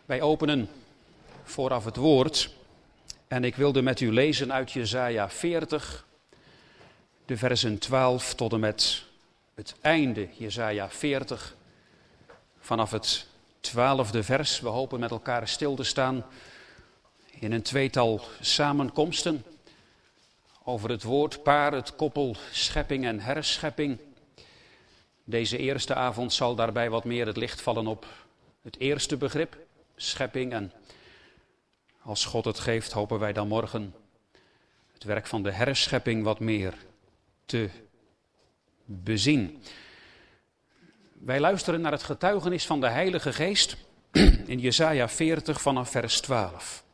Wij openen vooraf het woord en ik wilde met u lezen uit Jesaja 40, de versen 12 tot en met het einde. Jesaja 40, vanaf het 12e vers. We hopen met elkaar stil te staan in een tweetal samenkomsten over het woord, paar, het koppel, schepping en herschepping. Deze eerste avond zal daarbij wat meer het licht vallen op het eerste begrip, schepping. En als God het geeft, hopen wij dan morgen het werk van de herschepping wat meer te bezien. Wij luisteren naar het getuigenis van de Heilige Geest in Jesaja 40 vanaf vers 12.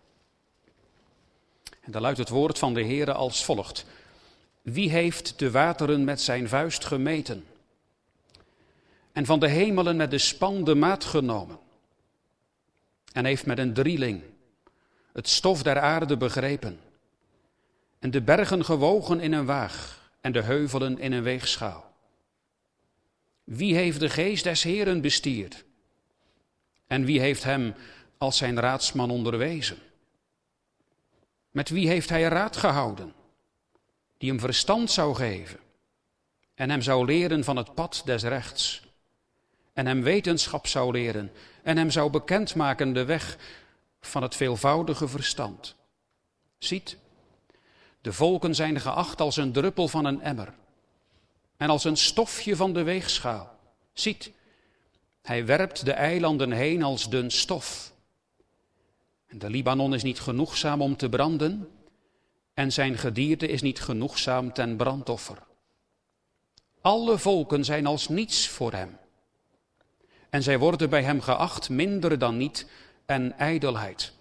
En daar luidt het woord van de Heere als volgt. Wie heeft de wateren met zijn vuist gemeten en van de hemelen met de span de maat genomen en heeft met een drieling het stof der aarde begrepen en de bergen gewogen in een waag en de heuvelen in een weegschaal? Wie heeft de geest des Heeren bestierd en wie heeft hem als zijn raadsman onderwezen? Met wie heeft hij raad gehouden, die hem verstand zou geven en hem zou leren van het pad des rechts en hem wetenschap zou leren en hem zou bekendmaken de weg van het veelvoudige verstand? Ziet, de volken zijn geacht als een druppel van een emmer en als een stofje van de weegschaal. Ziet, hij werpt de eilanden heen als dun stof. En de Libanon is niet genoegzaam om te branden en zijn gedierte is niet genoegzaam ten brandoffer. Alle volken zijn als niets voor hem. En zij worden bij hem geacht minder dan niet en ijdelheid.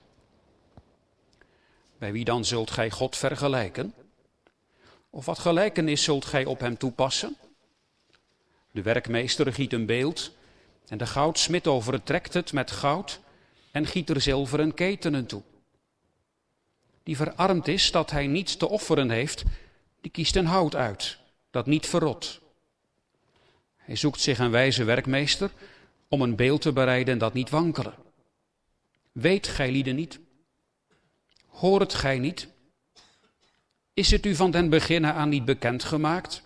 Bij wie dan zult gij God vergelijken? Of wat gelijkenis zult gij op hem toepassen? De werkmeester giet een beeld en de goudsmid overtrekt het met goud en giet er zilveren ketenen toe. Die verarmd is dat hij niets te offeren heeft, die kiest een hout uit dat niet verrot. Hij zoekt zich een wijze werkmeester om een beeld te bereiden dat niet wankelen. Weet gij lieden niet? Hoort gij niet? Is het u van den beginnen aan niet bekend gemaakt?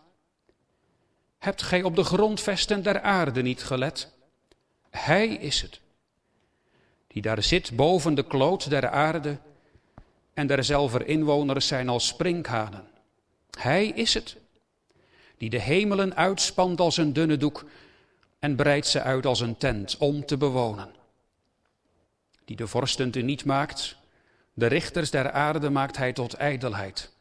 Hebt gij op de grondvesten der aarde niet gelet? Hij is het, die daar zit boven de kloot der aarde en derzelver inwoners zijn als sprinkhanen. Hij is het, die de hemelen uitspant als een dunne doek en breidt ze uit als een tent om te bewonen. Die de vorsten teniet maakt, de richters der aarde maakt hij tot ijdelheid.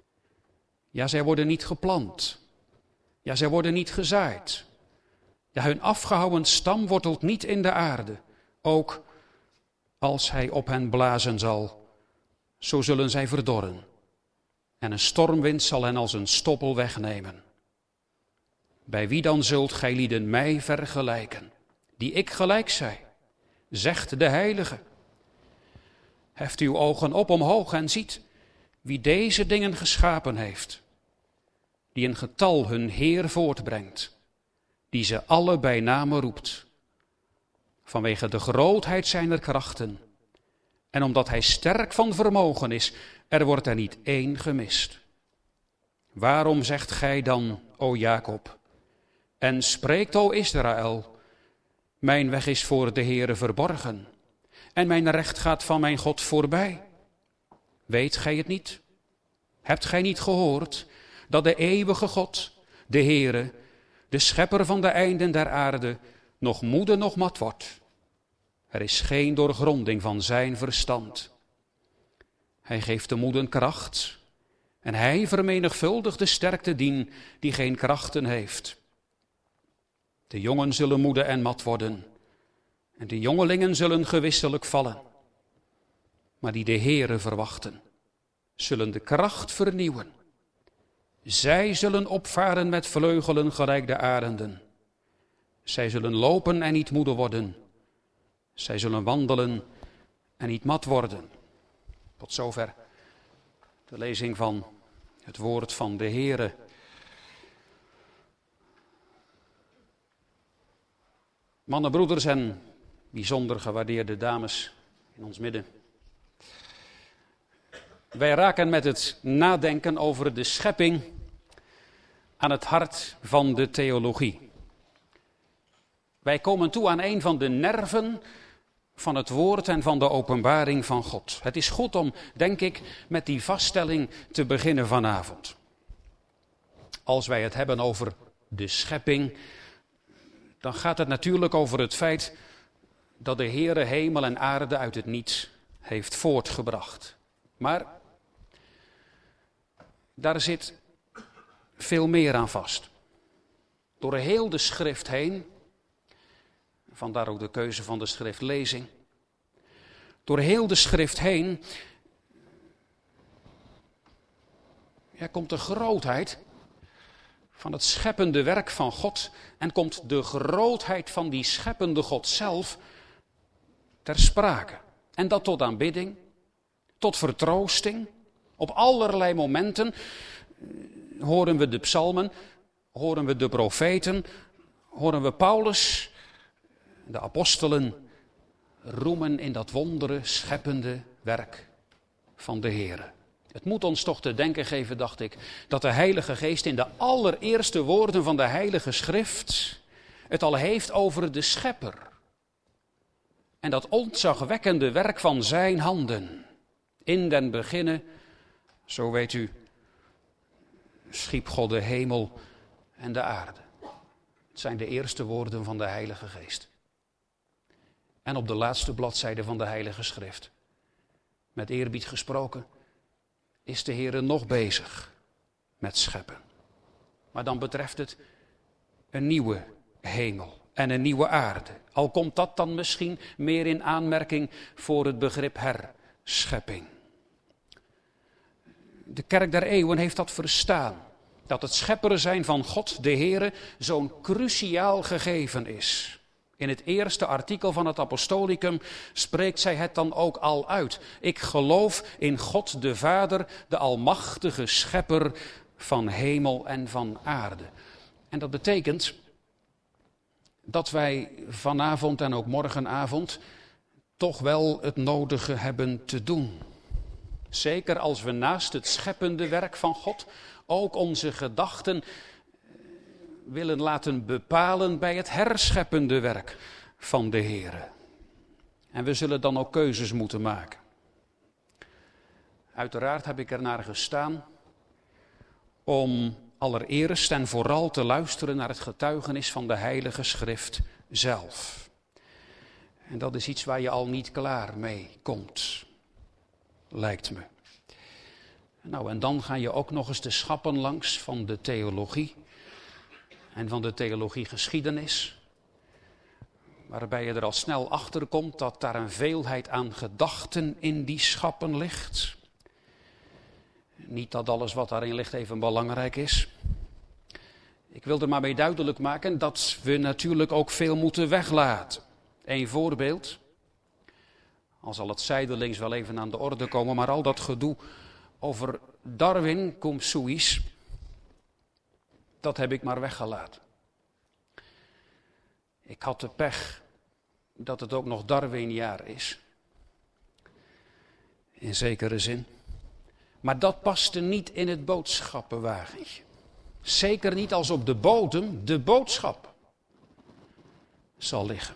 Ja, zij worden niet geplant. Ja, zij worden niet gezaaid. Ja, hun afgehouwen stam wortelt niet in de aarde. Ook als hij op hen blazen zal, zo zullen zij verdorren. En een stormwind zal hen als een stoppel wegnemen. Bij wie dan zult gij lieden mij vergelijken, die ik gelijk zij, zegt de Heilige. Heft uw ogen op omhoog en ziet wie deze dingen geschapen heeft, die een getal hun Heer voortbrengt, die ze alle bij name roept, vanwege de grootheid zijner krachten, en omdat hij sterk van vermogen is, er wordt er niet één gemist. Waarom zegt gij dan, o Jacob, en spreekt, o Israël, mijn weg is voor de Heere verborgen, en mijn recht gaat van mijn God voorbij? Weet gij het niet? Hebt gij niet gehoord dat de eeuwige God, de Heere, de schepper van de einden der aarde, nog moede nog mat wordt? Er is geen doorgronding van zijn verstand. Hij geeft de moeden kracht en hij vermenigvuldigt de sterkte dien die geen krachten heeft. De jongen zullen moede en mat worden en de jongelingen zullen gewisselijk vallen. Maar die de Heere verwachten, zullen de kracht vernieuwen. Zij zullen opvaren met vleugelen gelijk de arenden. Zij zullen lopen en niet moede worden. Zij zullen wandelen en niet mat worden. Tot zover de lezing van het woord van de Heere. Mannen, broeders en bijzonder gewaardeerde dames in ons midden. Wij raken met het nadenken over de schepping aan het hart van de theologie. Wij komen toe aan een van de nerven van het woord en van de openbaring van God. Het is goed om, denk ik, met die vaststelling te beginnen vanavond. Als wij het hebben over de schepping, dan gaat het natuurlijk over het feit dat de Heere hemel en aarde uit het niets heeft voortgebracht. Maar daar zit veel meer aan vast. Door heel de schrift heen, vandaar ook de keuze van de schriftlezing. Door heel de schrift heen komt de grootheid van het scheppende werk van God en komt de grootheid van die scheppende God zelf ter sprake. En dat tot aanbidding, tot vertroosting. Op allerlei momenten horen we de psalmen, horen we de profeten, horen we Paulus, de apostelen roemen in dat wondere, scheppende werk van de Heere. Het moet ons toch te denken geven, dacht ik, dat de Heilige Geest in de allereerste woorden van de Heilige Schrift het al heeft over de Schepper. En dat ontzagwekkende werk van zijn handen. In den beginne, zo weet u, schiep God de hemel en de aarde. Het zijn de eerste woorden van de Heilige Geest. En op de laatste bladzijde van de Heilige Schrift, met eerbied gesproken, is de Heere nog bezig met scheppen. Maar dan betreft het een nieuwe hemel en een nieuwe aarde. Al komt dat dan misschien meer in aanmerking voor het begrip herschepping. De kerk der eeuwen heeft dat verstaan. Dat het schepperen zijn van God, de Heere, zo'n cruciaal gegeven is. In het eerste artikel van het Apostolicum spreekt zij het dan ook al uit. Ik geloof in God de Vader, de almachtige schepper van hemel en van aarde. En dat betekent dat wij vanavond en ook morgenavond toch wel het nodige hebben te doen. Zeker als we naast het scheppende werk van God ook onze gedachten willen laten bepalen bij het herscheppende werk van de Heere. En we zullen dan ook keuzes moeten maken. Uiteraard heb ik ernaar gestaan om allereerst en vooral te luisteren naar het getuigenis van de Heilige Schrift zelf. En dat is iets waar je al niet klaar mee komt, lijkt me. Nou, en dan ga je ook nog eens de schappen langs van de theologie en van de theologiegeschiedenis, waarbij je er al snel achter komt dat daar een veelheid aan gedachten in die schappen ligt. Niet dat alles wat daarin ligt even belangrijk is. Ik wil er maar mee duidelijk maken dat we natuurlijk ook veel moeten weglaten. Eén voorbeeld, al zal het zijdelings wel even aan de orde komen, maar al dat gedoe over Darwin cum suis, dat heb ik maar weggelaten. Ik had de pech dat het ook nog Darwinjaar is. In zekere zin. Maar dat paste niet in het boodschappenwagentje. Zeker niet als op de bodem de boodschap zal liggen.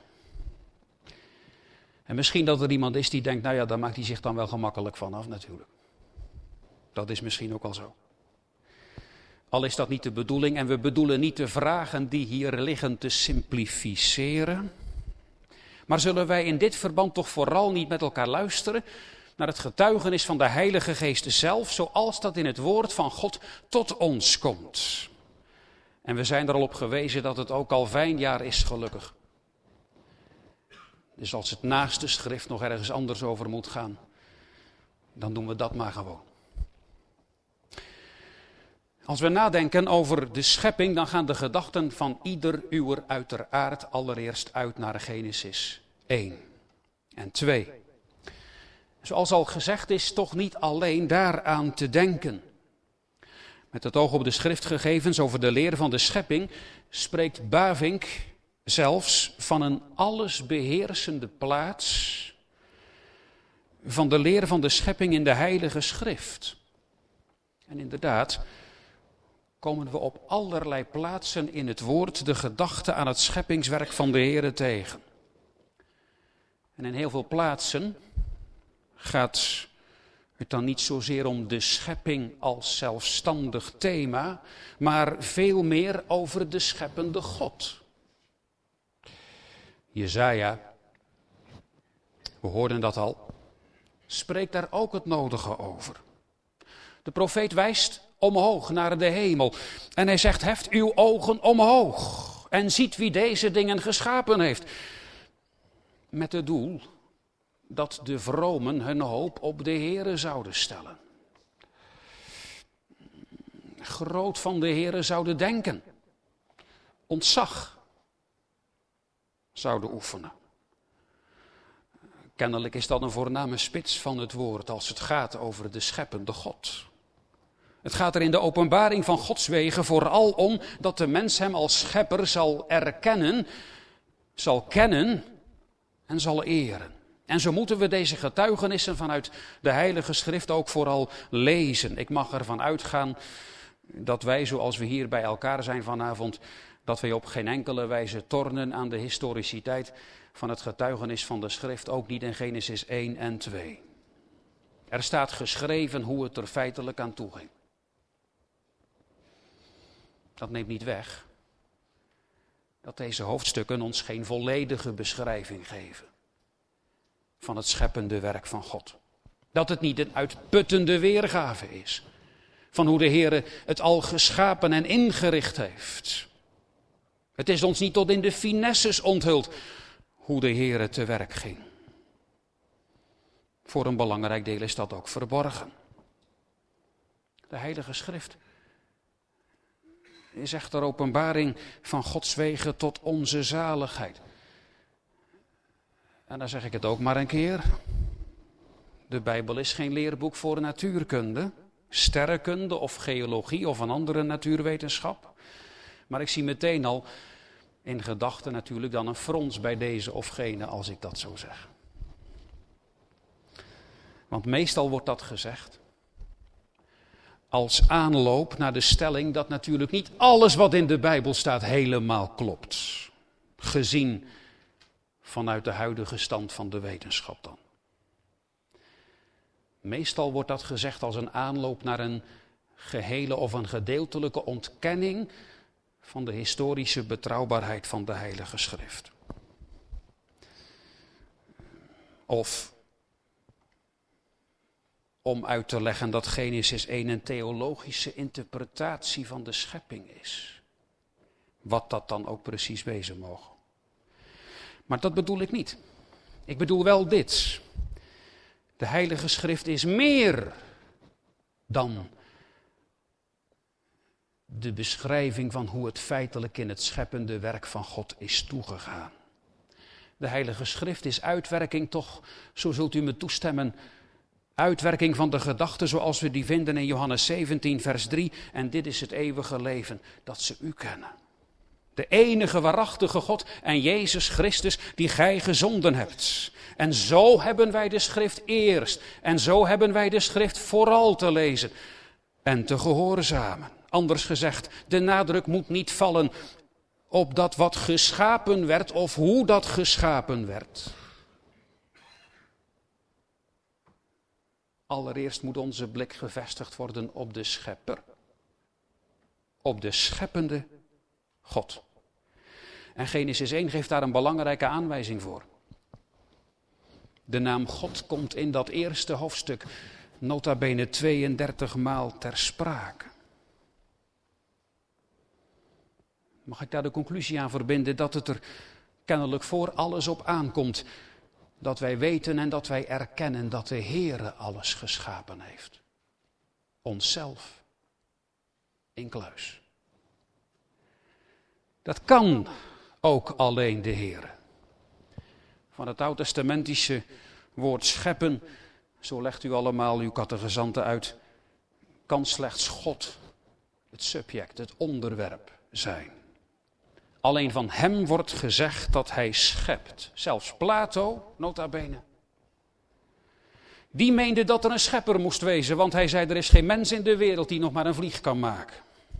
En misschien dat er iemand is die denkt, nou ja, daar maakt hij zich dan wel gemakkelijk vanaf natuurlijk. Dat is misschien ook al zo. Al is dat niet de bedoeling en we bedoelen niet de vragen die hier liggen te simplificeren. Maar zullen wij in dit verband toch vooral niet met elkaar luisteren naar het getuigenis van de Heilige Geest zelf, zoals dat in het woord van God tot ons komt. En we zijn er al op gewezen dat het ook al Wijnjaar is, gelukkig. Dus als het naast de schrift nog ergens anders over moet gaan, dan doen we dat maar gewoon. Als we nadenken over de schepping, dan gaan de gedachten van ieder uwer uiteraard allereerst uit naar Genesis 1 en 2. Zoals al gezegd is, toch niet alleen daaraan te denken. Met het oog op de schriftgegevens over de leer van de schepping spreekt Bavinck zelfs van een allesbeheersende plaats van de leer van de schepping in de Heilige Schrift. En inderdaad komen we op allerlei plaatsen in het woord de gedachte aan het scheppingswerk van de Heere tegen. En in heel veel plaatsen gaat het dan niet zozeer om de schepping als zelfstandig thema, maar veel meer over de scheppende God. Jesaja, we hoorden dat al, spreekt daar ook het nodige over. De profeet wijst omhoog naar de hemel en hij zegt: heft uw ogen omhoog en ziet wie deze dingen geschapen heeft. Met het doel dat de vromen hun hoop op de Heere zouden stellen. Groot van de Heere zouden denken. Ontzag zouden oefenen. Kennelijk is dat een voorname spits van het woord als het gaat over de scheppende God. Het gaat er in de openbaring van Gods wegen vooral om dat de mens hem als schepper zal erkennen, zal kennen en zal eren. En zo moeten we deze getuigenissen vanuit de Heilige Schrift ook vooral lezen. Ik mag ervan uitgaan dat wij, zoals we hier bij elkaar zijn vanavond, dat wij op geen enkele wijze tornen aan de historiciteit van het getuigenis van de Schrift, ook niet in Genesis 1 en 2. Er staat geschreven hoe het er feitelijk aan toe ging. Dat neemt niet weg dat deze hoofdstukken ons geen volledige beschrijving geven van het scheppende werk van God. Dat het niet een uitputtende weergave is van hoe de Heere het al geschapen en ingericht heeft. Het is ons niet tot in de finesses onthuld hoe de Heere te werk ging. Voor een belangrijk deel is dat ook verborgen. De Heilige Schrift is echter openbaring van Gods wegen tot onze zaligheid. En dan zeg ik het ook maar een keer. De Bijbel is geen leerboek voor natuurkunde, sterrenkunde of geologie of een andere natuurwetenschap. Maar ik zie meteen al in gedachten natuurlijk dan een frons bij deze of gene als ik dat zo zeg. Want meestal wordt dat gezegd als aanloop naar de stelling dat natuurlijk niet alles wat in de Bijbel staat helemaal klopt. Gezien vanuit de huidige stand van de wetenschap dan. Meestal wordt dat gezegd als een aanloop naar een gehele of een gedeeltelijke ontkenning van de historische betrouwbaarheid van de Heilige Schrift. Of om uit te leggen dat Genesis 1 een theologische interpretatie van de schepping is. Wat dat dan ook precies wezen mogen. Maar dat bedoel ik niet. Ik bedoel wel dit. De Heilige Schrift is meer dan de beschrijving van hoe het feitelijk in het scheppende werk van God is toegegaan. De Heilige Schrift is uitwerking toch, zo zult u me toestemmen, uitwerking van de gedachten zoals we die vinden in Johannes 17 vers 3. En dit is het eeuwige leven, dat ze u kennen. De enige waarachtige God en Jezus Christus die gij gezonden hebt. En zo hebben wij de Schrift eerst. En zo hebben wij de Schrift vooral te lezen en te gehoorzamen. Anders gezegd, de nadruk moet niet vallen op dat wat geschapen werd of hoe dat geschapen werd. Allereerst moet onze blik gevestigd worden op de schepper. Op de scheppende God. En Genesis 1 geeft daar een belangrijke aanwijzing voor. De naam God komt in dat eerste hoofdstuk nota bene 32 maal ter sprake. Mag ik daar de conclusie aan verbinden dat het er kennelijk voor alles op aankomt dat wij weten en dat wij erkennen dat de Heere alles geschapen heeft. Onszelf incluis. Dat kan ook alleen de Heere. Van het oud-testamentische woord scheppen, zo legt u allemaal uw catechizanten uit, kan slechts God het subject, het onderwerp zijn. Alleen van hem wordt gezegd dat hij schept. Zelfs Plato, nota bene. Die meende dat er een schepper moest wezen, want hij zei er is geen mens in de wereld die nog maar een vlieg kan maken.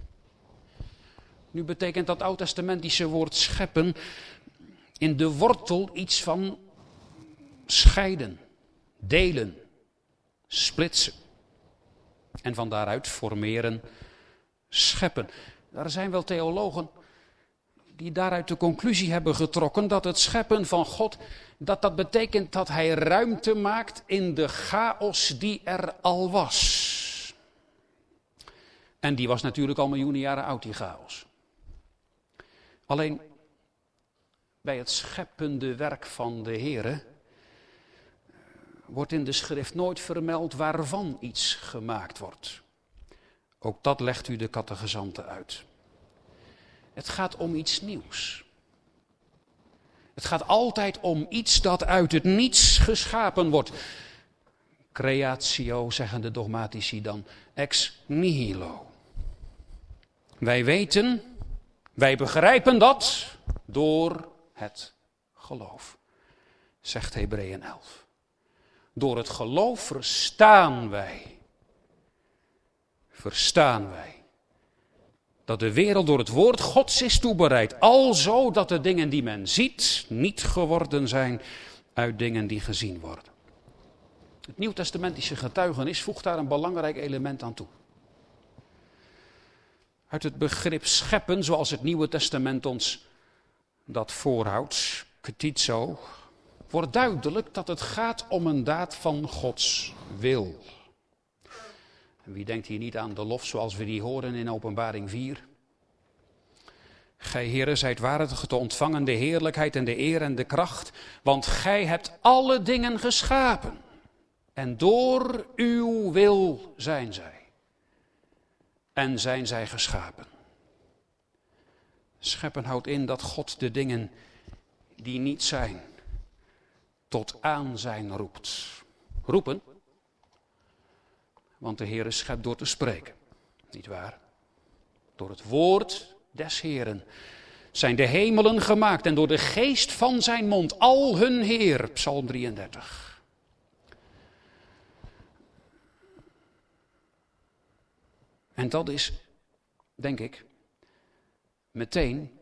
Nu betekent dat oud-testamentische woord scheppen in de wortel iets van scheiden, delen, splitsen. En van daaruit formeren, scheppen. Er zijn wel theologen die daaruit de conclusie hebben getrokken dat het scheppen van God, dat betekent dat hij ruimte maakt in de chaos die er al was. En die was natuurlijk al miljoenen jaren oud, die chaos. Alleen bij het scheppende werk van de Heere wordt in de schrift nooit vermeld waarvan iets gemaakt wordt. Ook dat legt u de catechizanten uit. Het gaat om iets nieuws. Het gaat altijd om iets dat uit het niets geschapen wordt. Creatio, zeggen de dogmatici dan, ex nihilo. Wij weten, wij begrijpen dat door het geloof, zegt Hebreeën 11. Door het geloof verstaan wij dat de wereld door het woord Gods is toebereid. Alzo dat de dingen die men ziet niet geworden zijn uit dingen die gezien worden. Het nieuwtestamentische getuigenis voegt daar een belangrijk element aan toe. Uit het begrip scheppen, zoals het Nieuwe Testament ons dat voorhoudt, ktizo, wordt duidelijk dat het gaat om een daad van Gods wil. En wie denkt hier niet aan de lof zoals we die horen in Openbaring 4? Gij, Heere, zijt waardig te ontvangen de heerlijkheid en de eer en de kracht, want gij hebt alle dingen geschapen. En door uw wil zijn zij. En zijn zij geschapen. Scheppen houdt in dat God de dingen die niet zijn, tot aanzijn roept. Roepen, want de Heere schept door te spreken, niet waar? Door het woord des Heeren zijn de hemelen gemaakt en door de geest van zijn mond al hun Heer, Psalm 33. En dat is, denk ik, meteen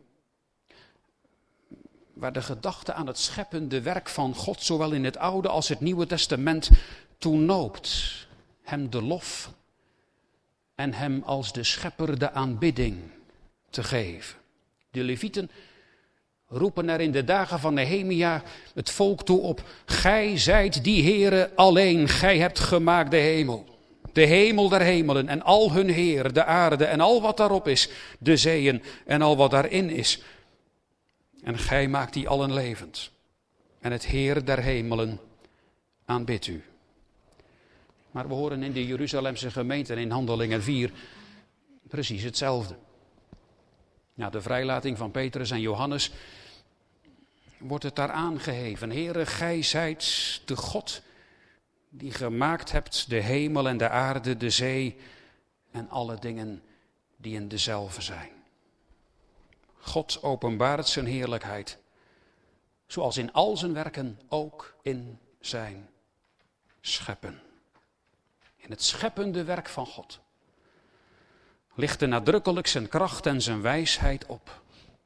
waar de gedachte aan het scheppende werk van God, zowel in het Oude als het Nieuwe Testament, toe noopt. Hem de lof en hem als de schepper de aanbidding te geven. De Levieten roepen er in de dagen van Nehemia het volk toe op: gij zijt die Heere alleen, gij hebt gemaakt de hemel. De hemel der hemelen en al hun Heer, de aarde en al wat daarop is, de zeeën en al wat daarin is. En gij maakt die allen levend. En het Heer der hemelen aanbidt u. Maar we horen in de Jeruzalemse gemeente in Handelingen 4 precies hetzelfde. Na de vrijlating van Petrus en Johannes wordt het daar aangeheven: Heere, gij zijt de God die gemaakt hebt de hemel en de aarde, de zee en alle dingen die in dezelve zijn. God openbaart zijn heerlijkheid, zoals in al zijn werken ook in zijn scheppen. In het scheppende werk van God ligt nadrukkelijk zijn kracht en zijn wijsheid op.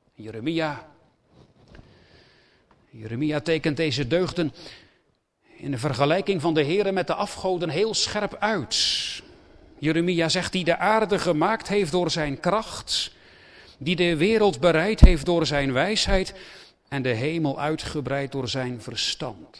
Jeremia tekent deze deugden in de vergelijking van de Heere met de afgoden heel scherp uit. Jeremia zegt: die de aarde gemaakt heeft door zijn kracht, die de wereld bereid heeft door zijn wijsheid en de hemel uitgebreid door zijn verstand.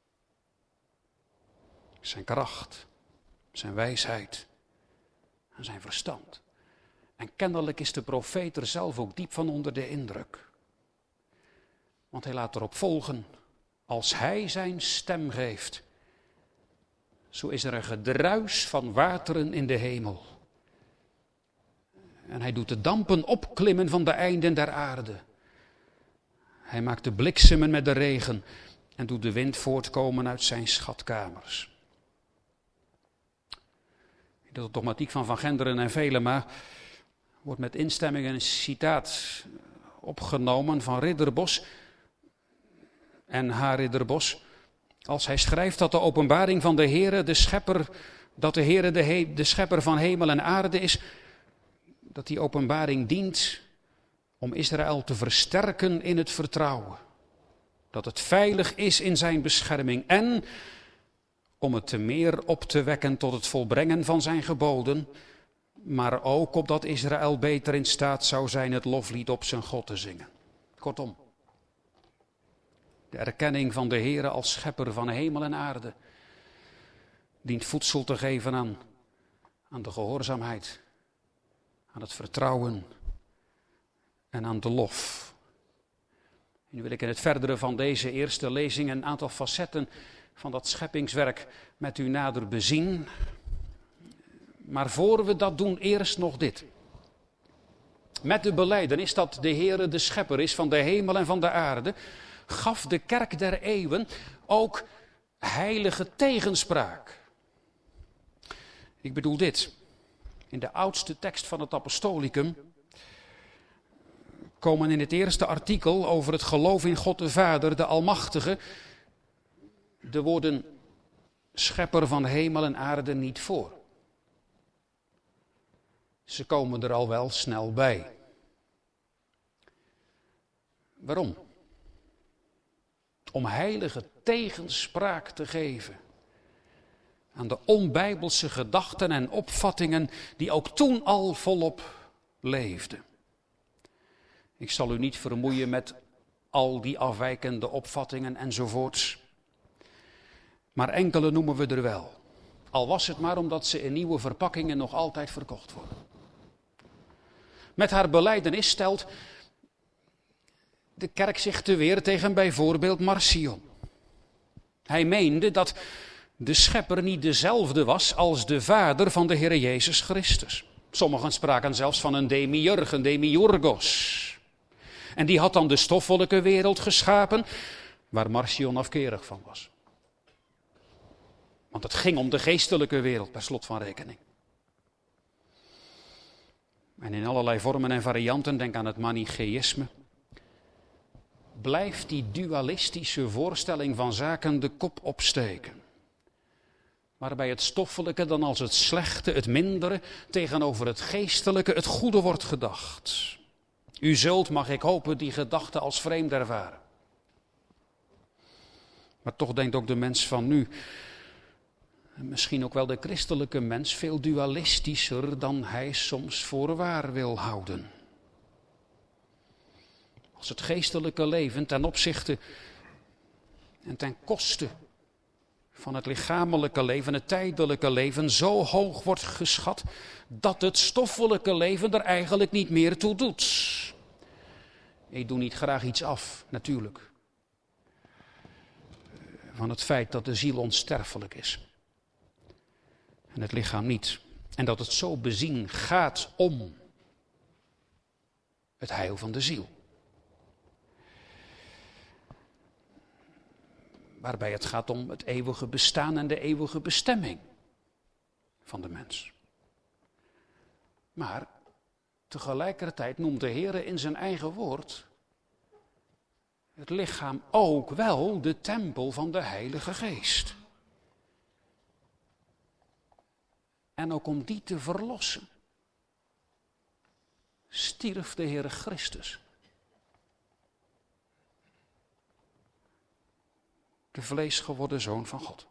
Zijn kracht, zijn wijsheid en zijn verstand. En kennelijk is de profeet er zelf ook diep van onder de indruk. Want hij laat erop volgen: als hij zijn stem geeft, zo is er een gedruis van wateren in de hemel. En hij doet de dampen opklimmen van de einden der aarde. Hij maakt de bliksemen met de regen en doet de wind voortkomen uit zijn schatkamers. In de dogmatiek van Genderen en Velema wordt met instemming een citaat opgenomen van Ridderbos en H. Ridderbos. Als hij schrijft dat de openbaring van de Heere, de schepper, dat de Heere de schepper van hemel en aarde is, dat die openbaring dient om Israël te versterken in het vertrouwen. Dat het veilig is in zijn bescherming en om het te meer op te wekken tot het volbrengen van zijn geboden, maar ook opdat Israël beter in staat zou zijn het loflied op zijn God te zingen. Kortom, de erkenning van de Heere als schepper van hemel en aarde dient voedsel te geven aan de gehoorzaamheid, aan het vertrouwen en aan de lof. Nu wil ik in het verdere van deze eerste lezing een aantal facetten van dat scheppingswerk met u nader bezien. Maar voor we dat doen, eerst nog dit. Met de belijdenis dat de Heere de schepper is van de hemel en van de aarde, gaf de kerk der eeuwen ook heilige tegenspraak. Ik bedoel dit. In de oudste tekst van het Apostolicum komen in het eerste artikel over het geloof in God de Vader, de Almachtige, de woorden schepper van hemel en aarde niet voor. Ze komen er al wel snel bij. Waarom? Om heilige tegenspraak te geven aan de onbijbelse gedachten en opvattingen die ook toen al volop leefden. Ik zal u niet vermoeien met al die afwijkende opvattingen enzovoorts. Maar enkele noemen we er wel. Al was het maar omdat ze in nieuwe verpakkingen nog altijd verkocht worden. Met haar belijdenis stelt de kerk zich te weer tegen bijvoorbeeld Marcion. Hij meende dat de schepper niet dezelfde was als de vader van de Heer Jezus Christus. Sommigen spraken zelfs van een demiurg, een demiurgos. En die had dan de stoffelijke wereld geschapen, waar Marcion afkerig van was. Want het ging om de geestelijke wereld, per slot van rekening. En in allerlei vormen en varianten, denk aan het manicheïsme, blijft die dualistische voorstelling van zaken de kop opsteken. Waarbij het stoffelijke dan als het slechte, het mindere, tegenover het geestelijke, het goede wordt gedacht. U zult, mag ik hopen, die gedachte als vreemd ervaren. Maar toch denkt ook de mens van nu, en misschien ook wel de christelijke mens, veel dualistischer dan hij soms voor waar wil houden. Als het geestelijke leven ten opzichte en ten koste van het lichamelijke leven, het tijdelijke leven, zo hoog wordt geschat dat het stoffelijke leven er eigenlijk niet meer toe doet. Ik doe niet graag iets af, natuurlijk, van het feit dat de ziel onsterfelijk is en het lichaam niet. En dat het zo bezien gaat om het heil van de ziel. Waarbij het gaat om het eeuwige bestaan en de eeuwige bestemming van de mens. Maar tegelijkertijd noemt de Heer in zijn eigen woord het lichaam ook wel de tempel van de Heilige Geest. En ook om die te verlossen stierf de Heer Christus. De vleesgeworden Zoon van God.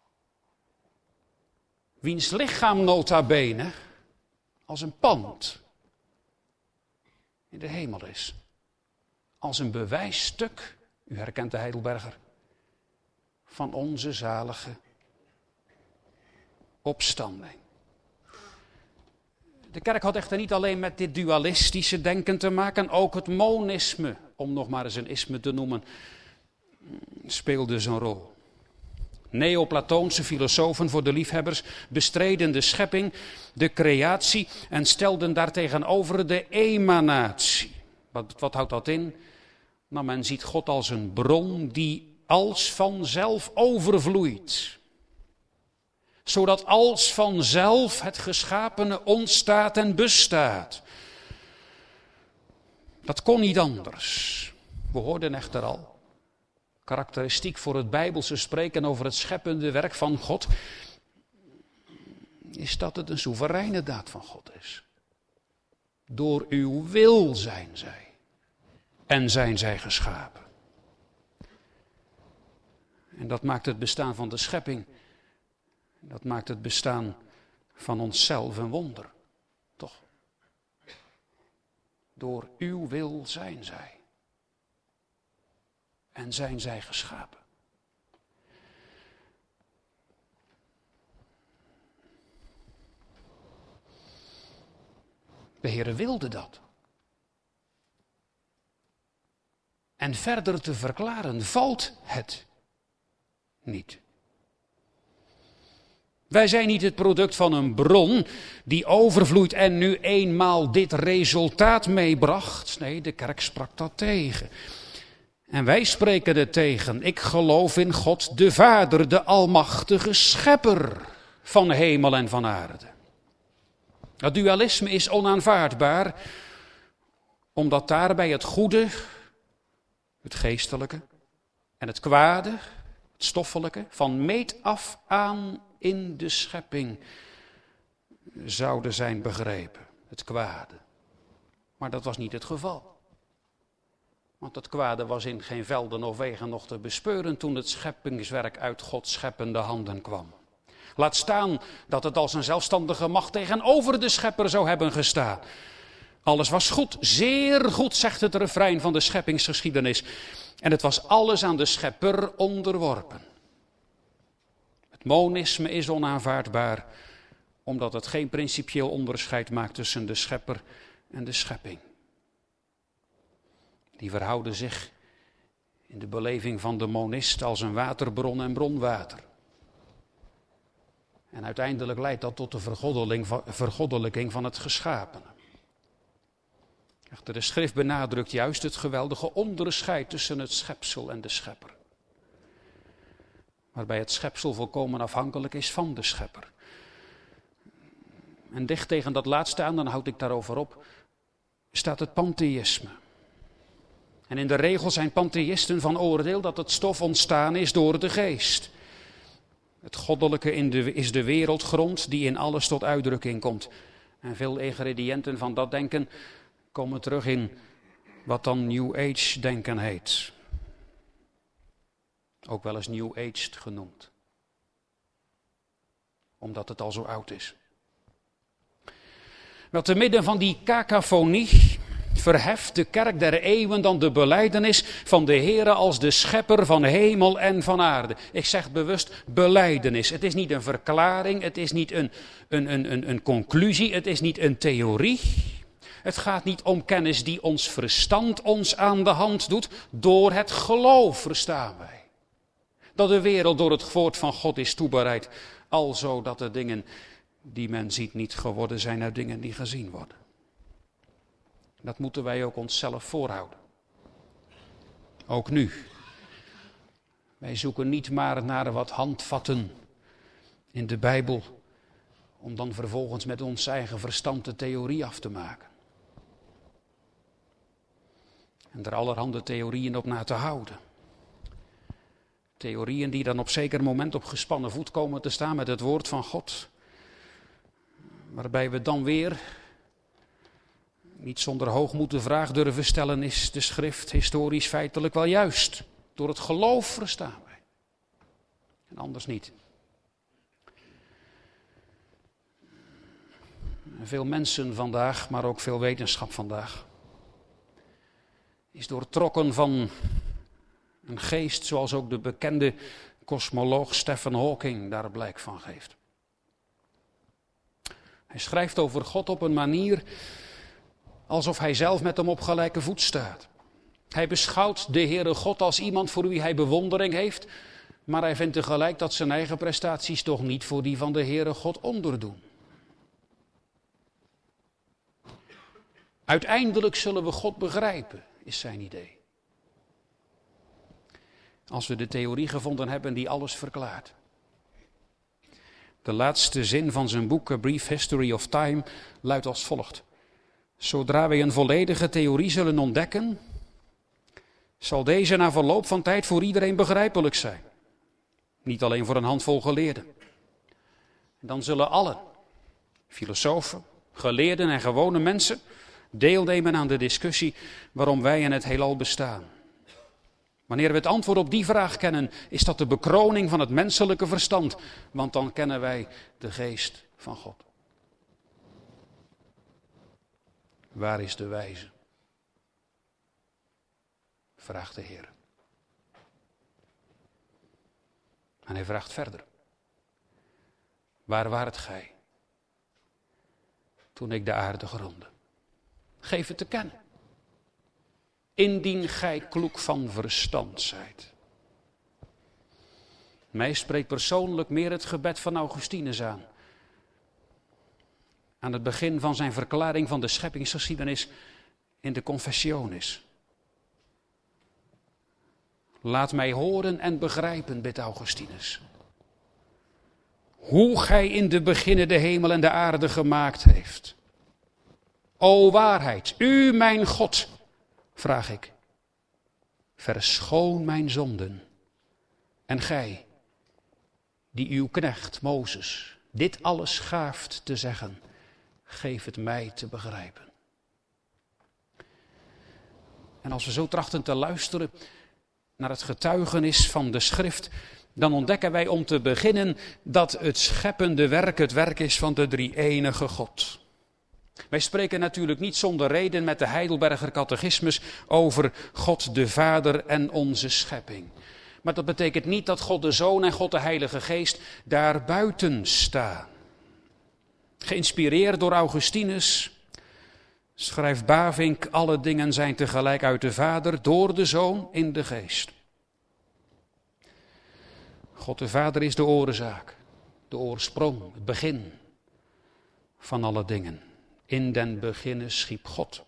Wiens lichaam nota bene als een pand in de hemel is. Als een bewijsstuk, u herkent de Heidelberger, van onze zalige opstanding. De kerk had echter niet alleen met dit dualistische denken te maken, ook het monisme, om nog maar eens een isme te noemen, speelde zo'n rol. Neoplatoonse filosofen voor de liefhebbers bestreden de schepping, de creatie en stelden daartegenover de emanatie. Wat houdt dat in? Nou, men ziet God als een bron die als vanzelf overvloeit. Zodat als vanzelf het geschapene ontstaat en bestaat. Dat kon niet anders. We hoorden echter al. Karakteristiek voor het Bijbelse spreken over het scheppende werk van God is dat het een soevereine daad van God is. Door uw wil zijn zij en zijn zij geschapen. En dat maakt het bestaan van de schepping, dat maakt het bestaan van onszelf een wonder, toch? Door uw wil zijn zij en zijn zij geschapen. De Heere wilde dat. En verder te verklaren valt het niet. Wij zijn niet het product van een bron die overvloeit en nu eenmaal dit resultaat meebracht. Nee, de kerk sprak dat tegen. En wij spreken het tegen. Ik geloof in God, de Vader, de almachtige schepper van hemel en van aarde. Dat dualisme is onaanvaardbaar, omdat daarbij het goede, het geestelijke, en het kwade, het stoffelijke, van meet af aan in de schepping zouden zijn begrepen. Het kwade. Maar dat was niet het geval. Want het kwade was in geen velden of wegen nog te bespeuren toen het scheppingswerk uit Gods scheppende handen kwam. Laat staan dat het als een zelfstandige macht tegenover de schepper zou hebben gestaan. Alles was goed, zeer goed, zegt het refrein van de scheppingsgeschiedenis. En het was alles aan de schepper onderworpen. Het monisme is onaanvaardbaar, omdat het geen principieel onderscheid maakt tussen de schepper en de schepping. Die verhouden zich in de beleving van de monist als een waterbron en bronwater. En uiteindelijk leidt dat tot de vergoddelijking van het geschapene. De schrift benadrukt juist het geweldige onderscheid tussen het schepsel en de schepper. Waarbij het schepsel volkomen afhankelijk is van de schepper. En dicht tegen dat laatste aan, dan houd ik daarover op, staat het pantheïsme. En in de regel zijn pantheïsten van oordeel dat het stof ontstaan is door de geest. Het goddelijke is de wereldgrond die in alles tot uitdrukking komt. En veel ingrediënten van dat denken komen terug in wat dan New Age denken heet. Ook wel eens New Age genoemd. Omdat het al zo oud is. Wel, te midden van die cacophonie verheft de kerk der eeuwen dan de belijdenis van de Heere als de schepper van hemel en van aarde. Ik zeg bewust belijdenis. Het is niet een verklaring, het is niet een conclusie, het is niet een theorie. Het gaat niet om kennis die ons verstand ons aan de hand doet. Door het geloof verstaan wij. Dat de wereld door het woord van God is toebereid. Alzo dat de dingen die men ziet niet geworden zijn uit dingen die gezien worden. Dat moeten wij ook onszelf voorhouden. Ook nu. Wij zoeken niet maar naar wat handvatten in de Bijbel, om dan vervolgens met ons eigen verstand de theorie af te maken. En er allerhande theorieën op na te houden. Theorieën die dan op zeker moment op gespannen voet komen te staan met het woord van God. Waarbij we dan weer niet zonder hoogmoed de vraag durven stellen, is de schrift historisch feitelijk wel juist? Door het geloof verstaan wij. En anders niet. Veel mensen vandaag, maar ook veel wetenschap vandaag, is doortrokken van een geest zoals ook de bekende kosmoloog Stephen Hawking daar blijk van geeft. Hij schrijft over God op een manier alsof hij zelf met hem op gelijke voet staat. Hij beschouwt de Heere God als iemand voor wie hij bewondering heeft, maar hij vindt tegelijk dat zijn eigen prestaties toch niet voor die van de Heere God onderdoen. Uiteindelijk zullen we God begrijpen, is zijn idee. Als we de theorie gevonden hebben die alles verklaart. De laatste zin van zijn boek A Brief History of Time luidt als volgt. Zodra wij een volledige theorie zullen ontdekken, zal deze na verloop van tijd voor iedereen begrijpelijk zijn. Niet alleen voor een handvol geleerden. Dan zullen allen, filosofen, geleerden en gewone mensen, deelnemen aan de discussie waarom wij in het heelal bestaan. Wanneer we het antwoord op die vraag kennen, is dat de bekroning van het menselijke verstand, want dan kennen wij de geest van God. Waar is de wijze? Vraagt de Heer. En hij vraagt verder. Waar waart gij toen ik de aarde gronde? Geef het te kennen. Indien gij kloek van verstand zijt. Mij spreekt persoonlijk meer het gebed van Augustinus aan. Aan het begin van zijn verklaring van de scheppingsgeschiedenis in de Confessionis. Laat mij horen en begrijpen, bidt Augustinus. Hoe gij in de beginnen de hemel en de aarde gemaakt heeft. O waarheid, u mijn God, vraag ik. Verschoon mijn zonden. En gij, die uw knecht Mozes dit alles gaaft te zeggen, geef het mij te begrijpen. En als we zo trachten te luisteren naar het getuigenis van de schrift, dan ontdekken wij om te beginnen dat het scheppende werk het werk is van de drie-enige God. Wij spreken natuurlijk niet zonder reden met de Heidelberger catechismus over God de Vader en onze schepping. Maar dat betekent niet dat God de Zoon en God de Heilige Geest daar buiten staan. Geïnspireerd door Augustinus schrijft Bavinck: alle dingen zijn tegelijk uit de Vader, door de Zoon, in de Geest. God de Vader is de oorzaak, de oorsprong, het begin van alle dingen. In den beginne schiep God.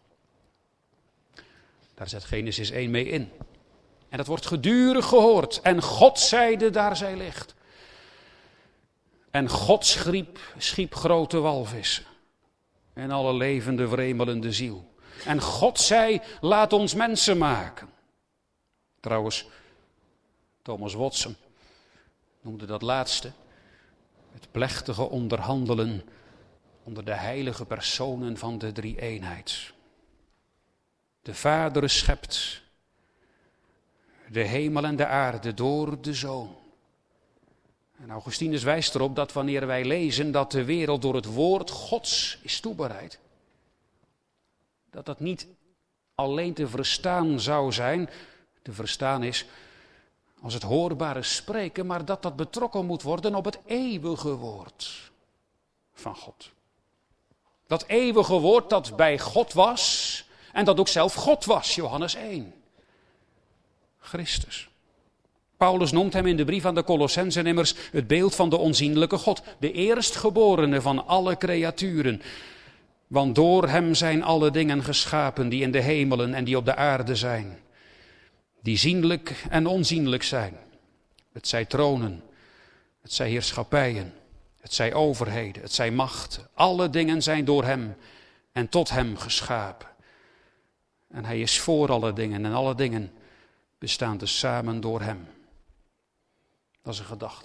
Daar zet Genesis 1 mee in. En dat wordt gedurig gehoord. En God zeide, daar zij ligt. En God schiep grote walvissen. En alle levende vremelende ziel. En God zei, laat ons mensen maken. Trouwens, Thomas Watson noemde dat laatste het plechtige onderhandelen onder de heilige personen van de drie-eenheid. De Vader schept de hemel en de aarde door de Zoon. En Augustinus wijst erop dat wanneer wij lezen dat de wereld door het woord Gods is toebereid, dat dat niet alleen te verstaan zou zijn, te verstaan is als het hoorbare spreken, maar dat dat betrokken moet worden op het eeuwige woord van God. Dat eeuwige woord dat bij God was en dat ook zelf God was, Johannes 1. Christus. Paulus noemt hem in de brief aan de Colossenzen immers het beeld van de onzienlijke God, de eerstgeborene van alle creaturen. Want door hem zijn alle dingen geschapen die in de hemelen en die op de aarde zijn. Die zienlijk en onzienlijk zijn. Het zij tronen, het zij heerschappijen, het zij overheden, het zij machten. Alle dingen zijn door hem en tot hem geschapen. En hij is voor alle dingen en alle dingen bestaan dus samen door hem. Dat is een gedachte.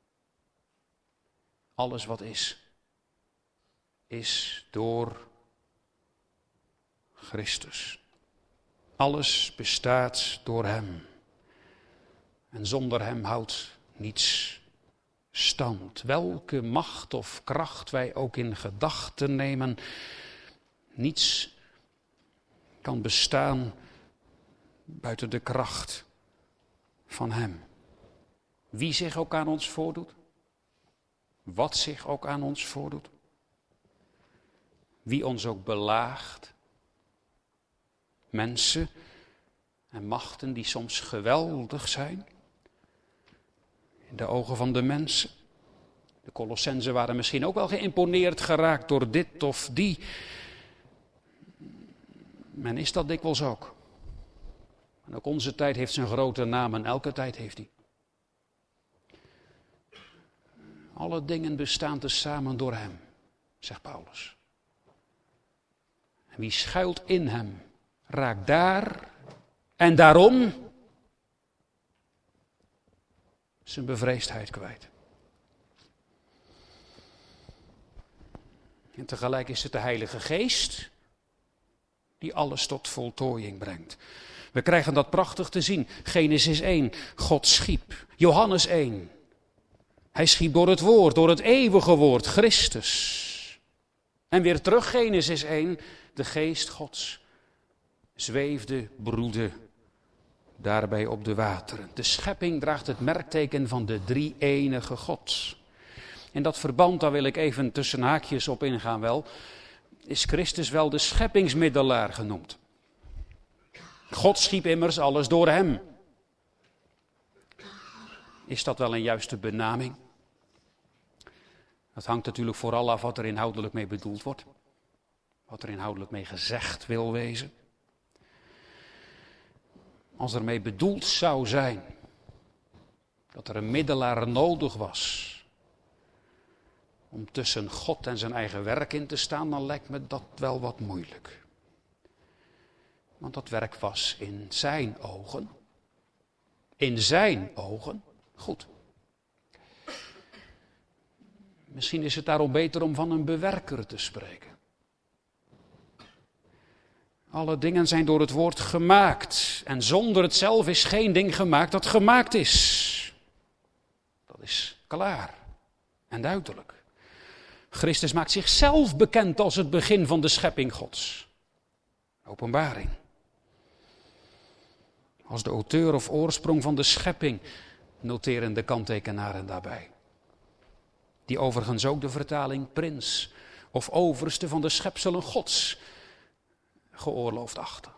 Alles wat is door Christus. Alles bestaat door hem. En zonder hem houdt niets stand. Welke macht of kracht wij ook in gedachten nemen, niets kan bestaan buiten de kracht van hem. Wie zich ook aan ons voordoet, wat zich ook aan ons voordoet, wie ons ook belaagt, mensen en machten die soms geweldig zijn in de ogen van de mensen. De Colossenzen waren misschien ook wel geïmponeerd geraakt door dit of die. Men is dat dikwijls ook. En ook onze tijd heeft zijn grote naam en elke tijd heeft hij. Alle dingen bestaan tezamen door hem, zegt Paulus. En wie schuilt in hem, raakt daar en daarom zijn bevreesdheid kwijt. En tegelijk is het de Heilige Geest die alles tot voltooiing brengt. We krijgen dat prachtig te zien. Genesis 1, God schiep. Johannes 1. Hij schiep door het woord, door het eeuwige woord, Christus. En weer terug Genesis 1, de geest Gods zweefde, broedde daarbij op de wateren. De schepping draagt het merkteken van de drie-enige God. In dat verband, daar wil ik even tussen haakjes op ingaan wel, is Christus wel de scheppingsmiddelaar genoemd. God schiep immers alles door hem. Is dat wel een juiste benaming? Dat hangt natuurlijk vooral af wat er inhoudelijk mee bedoeld wordt. Wat er inhoudelijk mee gezegd wil wezen. Als er mee bedoeld zou zijn dat er een middelaar nodig was om tussen God en zijn eigen werk in te staan, dan lijkt me dat wel wat moeilijk. Want dat werk was in zijn ogen goed. Misschien is het daarom beter om van een bewerker te spreken. Alle dingen zijn door het woord gemaakt. En zonder het zelf is geen ding gemaakt dat gemaakt is. Dat is klaar en duidelijk. Christus maakt zichzelf bekend als het begin van de schepping Gods. Openbaring. Als de auteur of oorsprong van de schepping, noteren de kanttekenaren daarbij. Die overigens ook de vertaling prins of overste van de schepselen Gods geoorloofd achten.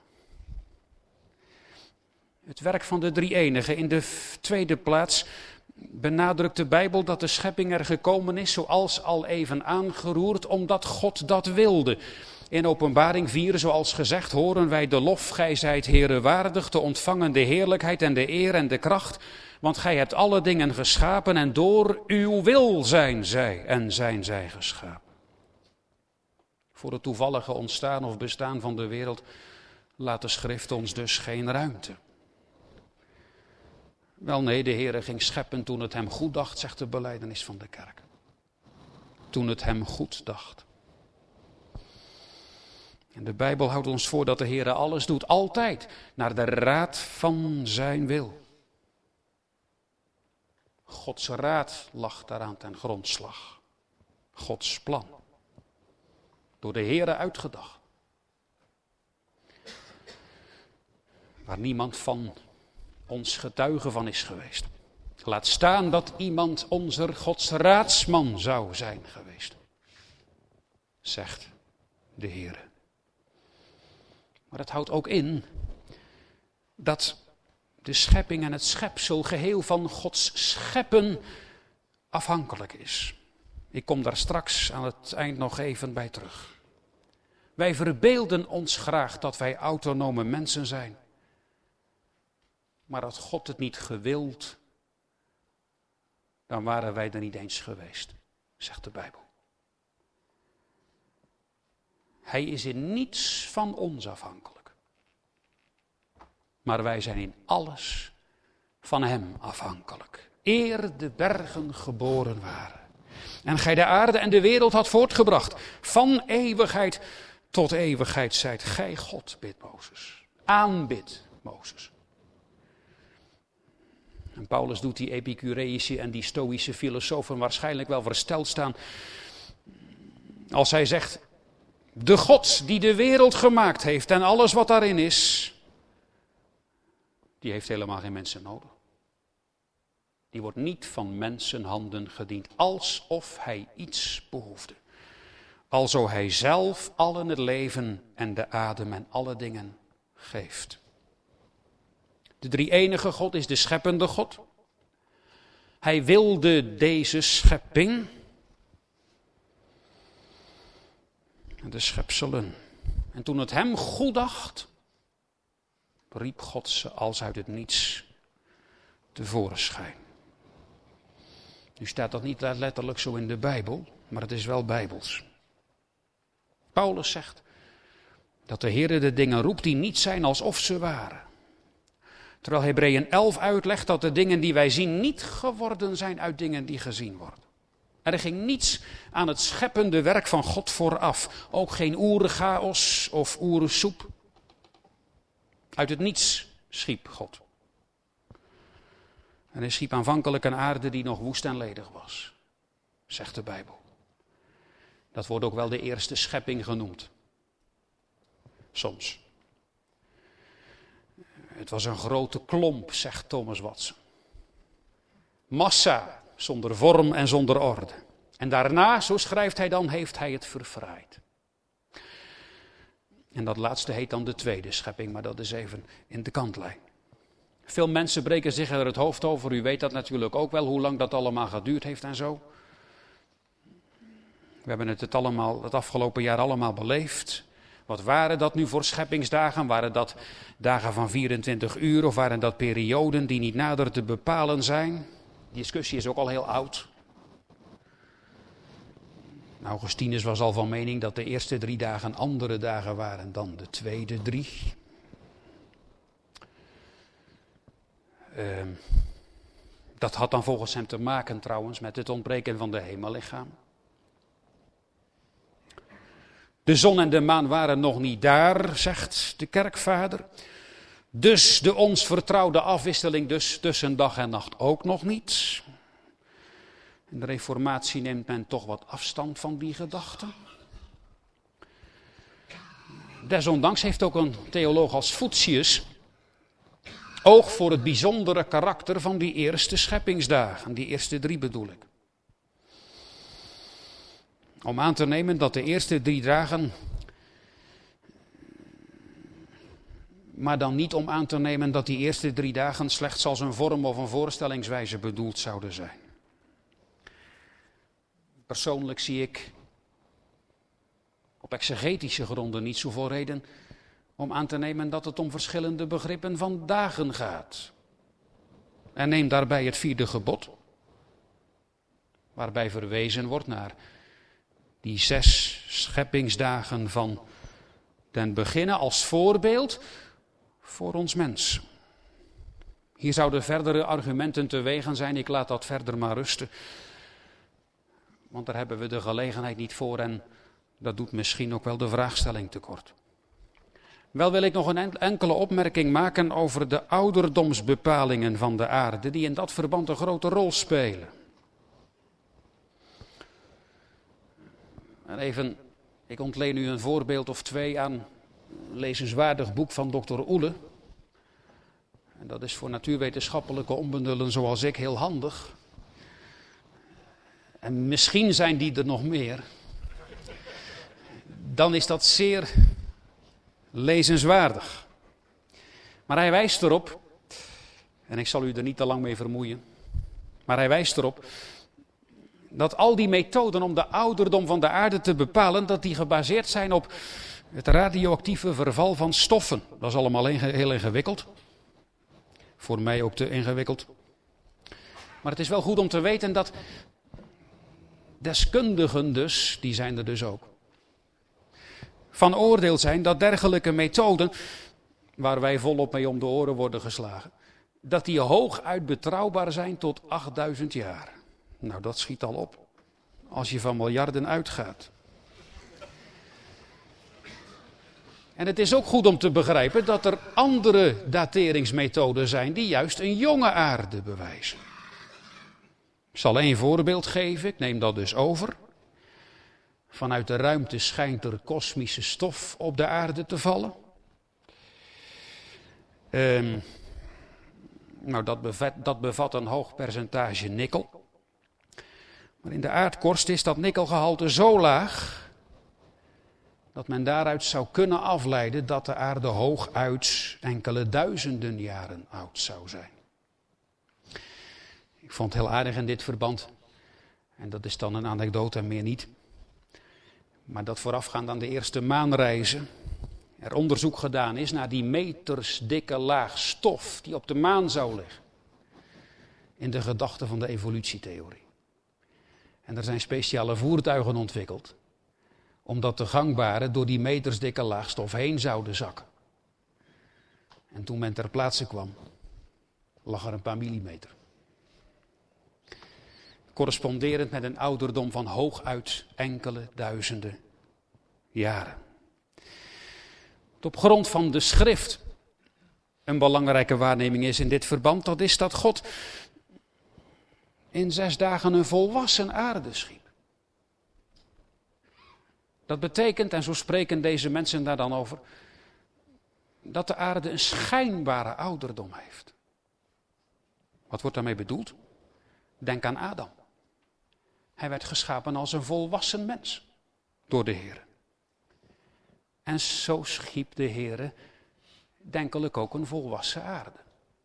Het werk van de drie-enige. In de tweede plaats benadrukt de Bijbel dat de schepping er gekomen is, zoals al even aangeroerd, omdat God dat wilde. In Openbaring 4, zoals gezegd, horen wij de lof, gij zijt Heere waardig, te ontvangen de heerlijkheid en de eer en de kracht, want gij hebt alle dingen geschapen en door uw wil zijn zij geschapen. Voor het toevallige ontstaan of bestaan van de wereld laat de schrift ons dus geen ruimte. Wel nee, de Heere ging scheppen toen het hem goed dacht, zegt de belijdenis van de kerk. Toen het hem goed dacht. En de Bijbel houdt ons voor dat de Heere alles doet, altijd, naar de raad van zijn wil. Gods raad lag daaraan ten grondslag. Gods plan. Door de Heere uitgedacht. Waar niemand van ons getuige van is geweest. Laat staan dat iemand onze Gods raadsman zou zijn geweest. Zegt de Heere. Maar het houdt ook in dat de schepping en het schepsel geheel van Gods scheppen afhankelijk is. Ik kom daar straks aan het eind nog even bij terug. Wij verbeelden ons graag dat wij autonome mensen zijn. Maar had God het niet gewild, dan waren wij er niet eens geweest, zegt de Bijbel. Hij is in niets van ons afhankelijk. Maar wij zijn in alles van hem afhankelijk. Eer de bergen geboren waren. En gij de aarde en de wereld had voortgebracht. Van eeuwigheid tot eeuwigheid zijt gij God, bidt Mozes. Aanbid Mozes. En Paulus doet die Epicureïsche en die Stoïsche filosofen waarschijnlijk wel versteld staan. Als hij zegt, de God die de wereld gemaakt heeft en alles wat daarin is, die heeft helemaal geen mensen nodig. Die wordt niet van mensenhanden gediend, alsof hij iets behoefde. Alzo hij zelf allen het leven en de adem en alle dingen geeft. De drie-enige God is de scheppende God. Hij wilde deze schepping. De schepselen. En toen het hem goed dacht, riep God ze als uit het niets tevoorschijn. Nu staat dat niet letterlijk zo in de Bijbel, maar het is wel bijbels. Paulus zegt, Dat de Heere de dingen roept die niet zijn alsof ze waren. Terwijl Hebreeën 11 uitlegt dat de dingen die wij zien niet geworden zijn uit dingen die gezien worden. Er ging niets aan het scheppende werk van God vooraf. Ook geen oerenchaos of oerensoep. Uit het niets schiep God. En hij schiep aanvankelijk een aarde die nog woest en ledig was, zegt de Bijbel. Dat wordt ook wel de eerste schepping genoemd. Soms. Het was een grote klomp, zegt Thomas Watson. Massa, zonder vorm en zonder orde. En daarna, zo schrijft hij dan, heeft hij het verfraaid. En dat laatste heet dan de tweede schepping, maar dat is even in de kantlijn. Veel mensen breken zich er het hoofd over. U weet dat natuurlijk ook wel, hoe lang dat allemaal geduurd heeft en zo. We hebben het afgelopen jaar allemaal beleefd. Wat waren dat nu voor scheppingsdagen? Waren dat dagen van 24 uur of waren dat perioden die niet nader te bepalen zijn? Die discussie is ook al heel oud. Augustinus was al van mening dat de eerste 3 dagen andere dagen waren dan de tweede 3. Dat had dan volgens hem te maken trouwens met het ontbreken van de hemellichaam. De zon en de maan waren nog niet daar, zegt de kerkvader. Dus de ons vertrouwde afwisseling dus tussen dag en nacht ook nog niet. In de Reformatie neemt men toch wat afstand van die gedachte. Desondanks heeft ook een theoloog als Voetius oog voor het bijzondere karakter van die eerste scheppingsdagen, die eerste 3 bedoel ik. Om aan te nemen dat de eerste 3 dagen, maar dan niet om aan te nemen dat die eerste 3 dagen slechts als een vorm of een voorstellingswijze bedoeld zouden zijn. Persoonlijk zie ik op exegetische gronden niet zoveel reden om aan te nemen dat het om verschillende begrippen van dagen gaat. En neem daarbij het 4e gebod, waarbij verwezen wordt naar die 6 scheppingsdagen van den beginnen als voorbeeld voor ons mens. Hier zouden verdere argumenten te wegen zijn, ik laat dat verder maar rusten. Want daar hebben we de gelegenheid niet voor en dat doet misschien ook wel de vraagstelling tekort. Wel wil ik nog een enkele opmerking maken over de ouderdomsbepalingen van de aarde, die in dat verband een grote rol spelen. En even, ik ontleen u een voorbeeld of 2 aan een lezenswaardig boek van Dr. Oele. En dat is voor natuurwetenschappelijke onbenullen zoals ik heel handig. En misschien zijn die er nog meer. Dan is dat zeer lezenswaardig. Maar hij wijst erop, en ik zal u er niet te lang mee vermoeien, maar hij wijst erop dat al die methoden om de ouderdom van de aarde te bepalen, dat die gebaseerd zijn op het radioactieve verval van stoffen. Dat is allemaal heel ingewikkeld. Voor mij ook te ingewikkeld. Maar het is wel goed om te weten dat deskundigen dus, die zijn er dus ook, van oordeel zijn dat dergelijke methoden, waar wij volop mee om de oren worden geslagen, dat die hooguit betrouwbaar zijn tot 8000 jaar. Nou, dat schiet al op, als je van miljarden uitgaat. En het is ook goed om te begrijpen dat er andere dateringsmethoden zijn die juist een jonge aarde bewijzen. Ik zal 1 voorbeeld geven, ik neem dat dus over. Vanuit de ruimte schijnt er kosmische stof op de aarde te vallen. Dat bevat een hoog percentage nikkel. Maar in de aardkorst is dat nikkelgehalte zo laag dat men daaruit zou kunnen afleiden dat de aarde hooguit enkele duizenden jaren oud zou zijn. Ik vond het heel aardig in dit verband, en dat is dan een anekdote en meer niet, maar dat voorafgaand aan de eerste maanreizen er onderzoek gedaan is naar die metersdikke laag stof die op de maan zou liggen. In de gedachte van de evolutietheorie. En er zijn speciale voertuigen ontwikkeld omdat de gangbaren door die metersdikke laag stof heen zouden zakken. En toen men ter plaatse kwam, lag er een paar millimeter. Corresponderend met een ouderdom van hooguit enkele duizenden jaren. Op grond van de schrift een belangrijke waarneming is in dit verband, dat is dat God in 6 dagen een volwassen aarde schiep. Dat betekent, en zo spreken deze mensen daar dan over, dat de aarde een schijnbare ouderdom heeft. Wat wordt daarmee bedoeld? Denk aan Adam. Hij werd geschapen als een volwassen mens door de Heer. En zo schiep de Heer denkelijk ook een volwassen aarde.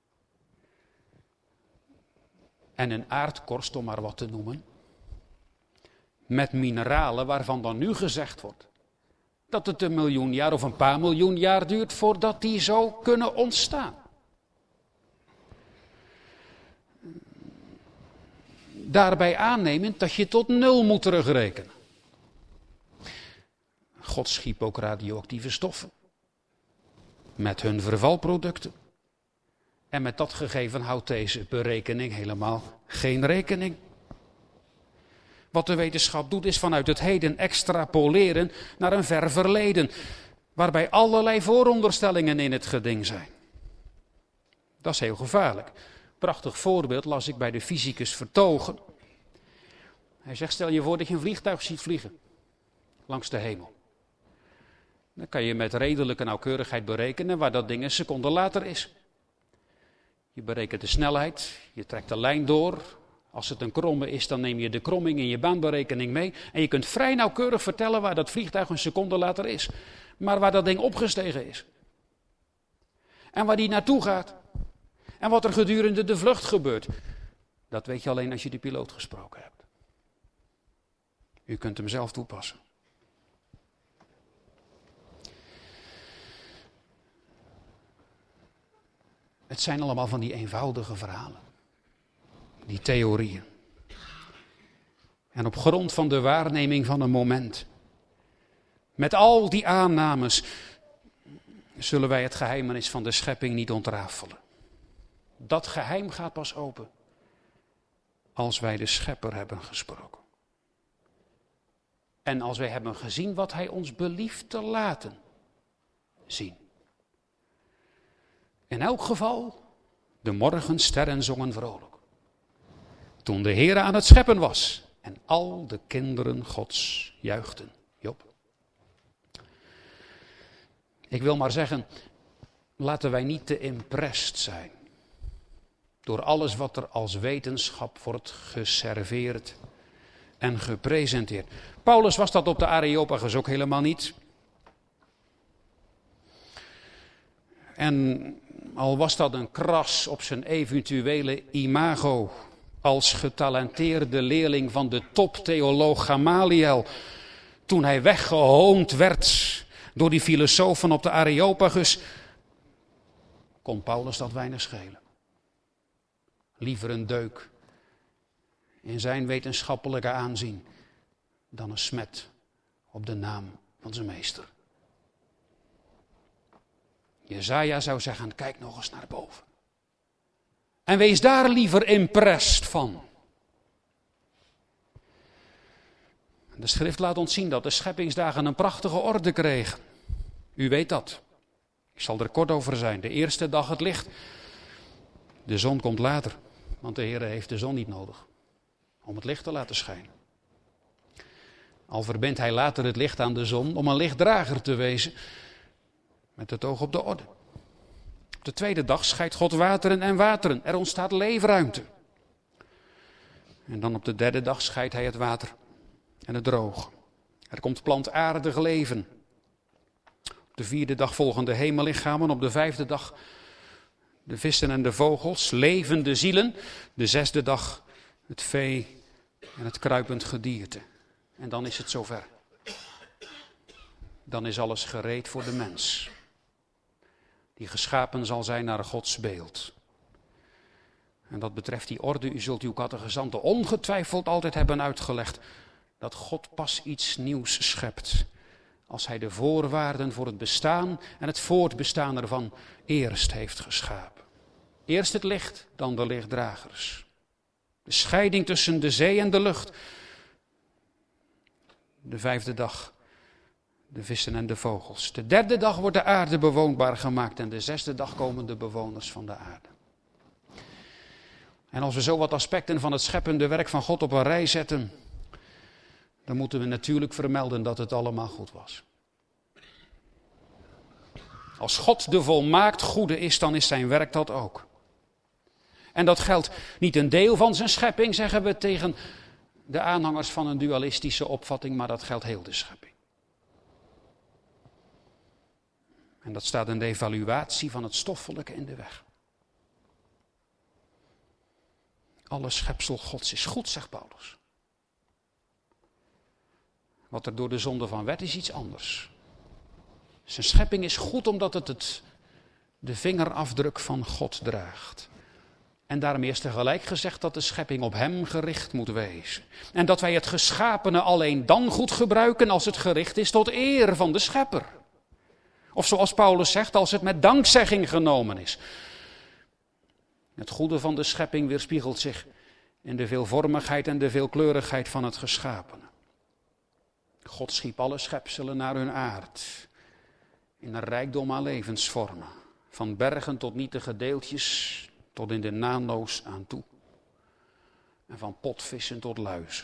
En een aardkorst, om maar wat te noemen, met mineralen waarvan dan nu gezegd wordt dat het 1 miljoen jaar of een paar miljoen jaar duurt voordat die zo kunnen ontstaan. Daarbij aannemend dat je tot 0 moet terugrekenen. God schiep ook radioactieve stoffen. Met hun vervalproducten. En met dat gegeven houdt deze berekening helemaal geen rekening. Wat de wetenschap doet is vanuit het heden extrapoleren naar een ver verleden. Waarbij allerlei vooronderstellingen in het geding zijn. Dat is heel gevaarlijk. Prachtig voorbeeld las ik bij de fysicus Vertogen. Hij zegt, stel je voor dat je een vliegtuig ziet vliegen. Langs de hemel. Dan kan je met redelijke nauwkeurigheid berekenen waar dat ding een seconde later is. Je berekent de snelheid, je trekt de lijn door. Als het een kromme is, dan neem je de kromming in je baanberekening mee. En je kunt vrij nauwkeurig vertellen waar dat vliegtuig een seconde later is. Maar waar dat ding opgestegen is. En waar die naartoe gaat. En wat er gedurende de vlucht gebeurt. Dat weet je alleen als je de piloot gesproken hebt. U kunt hem zelf toepassen. Het zijn allemaal van die eenvoudige verhalen. Die theorieën. En op grond van de waarneming van een moment. Met al die aannames. Zullen wij het geheimenis van de schepping niet ontrafelen. Dat geheim gaat pas open. Als wij de Schepper hebben gesproken. En als wij hebben gezien wat hij ons belieft te laten zien. In elk geval, de morgensterren zongen vrolijk. Toen de Heer aan het scheppen was en al de kinderen Gods juichten. Job. Ik wil maar zeggen, laten wij niet te impressed zijn. Door alles wat er als wetenschap wordt geserveerd en gepresenteerd. Paulus was dat op de Areopagus ook helemaal niet. En al was dat een kras op zijn eventuele imago als getalenteerde leerling van de toptheoloog Gamaliel, toen hij weggehoond werd door die filosofen op de Areopagus, kon Paulus dat weinig schelen. Liever een deuk in zijn wetenschappelijke aanzien dan een smet op de naam van zijn meester. Jesaja zou zeggen, kijk nog eens naar boven. En wees daar liever impressed van. De schrift laat ons zien dat de scheppingsdagen een prachtige orde kregen. U weet dat. Ik zal er kort over zijn. De eerste dag het licht. De zon komt later. Want de Heer heeft de zon niet nodig. Om het licht te laten schijnen. Al verbindt hij later het licht aan de zon om een lichtdrager te wezen. Met het oog op de orde. Op de tweede dag scheidt God wateren en wateren. Er ontstaat leefruimte. En dan op de derde dag scheidt hij het water en het droog. Er komt plantaardig leven. Op de vierde dag volgen de hemellichamen. Op de vijfde dag de vissen en de vogels, levende zielen. De zesde dag het vee en het kruipend gedierte. En dan is het zover. Dan is alles gereed voor de mens. Die geschapen zal zijn naar Gods beeld. En dat betreft die orde, u zult uw catechizanten ongetwijfeld altijd hebben uitgelegd. dat God pas iets nieuws schept als hij de voorwaarden voor het bestaan en het voortbestaan ervan eerst heeft geschapen. Eerst het licht, dan de lichtdragers. De scheiding tussen de zee en de lucht. De 5e dag, de vissen en de vogels. De 3e dag wordt de aarde bewoonbaar gemaakt en de 6e dag komen de bewoners van de aarde. En als we zo wat aspecten van het scheppende werk van God op een rij zetten, dan moeten we natuurlijk vermelden dat het allemaal goed was. Als God de volmaakt goede is, dan is zijn werk dat ook. En dat geldt niet een deel van zijn schepping, zeggen we tegen de aanhangers van een dualistische opvatting, maar dat geldt heel de schepping. En dat staat in de evaluatie van het stoffelijke in de weg. Alle schepsel Gods is goed, zegt Paulus. Wat er door de zonde van werd, is iets anders. Zijn schepping is goed omdat het de vingerafdruk van God draagt. En daarmee is tegelijk gezegd dat de schepping op hem gericht moet wezen. En dat wij het geschapene alleen dan goed gebruiken als het gericht is tot eer van de schepper. Of zoals Paulus zegt, als het met dankzegging genomen is. Het goede van de schepping weerspiegelt zich in de veelvormigheid en de veelkleurigheid van het geschapene. God schiep alle schepselen naar hun aard. In een rijkdom aan levensvormen. Van bergen tot nietige deeltjes, tot in de nano's aan toe. En van potvissen tot luizen.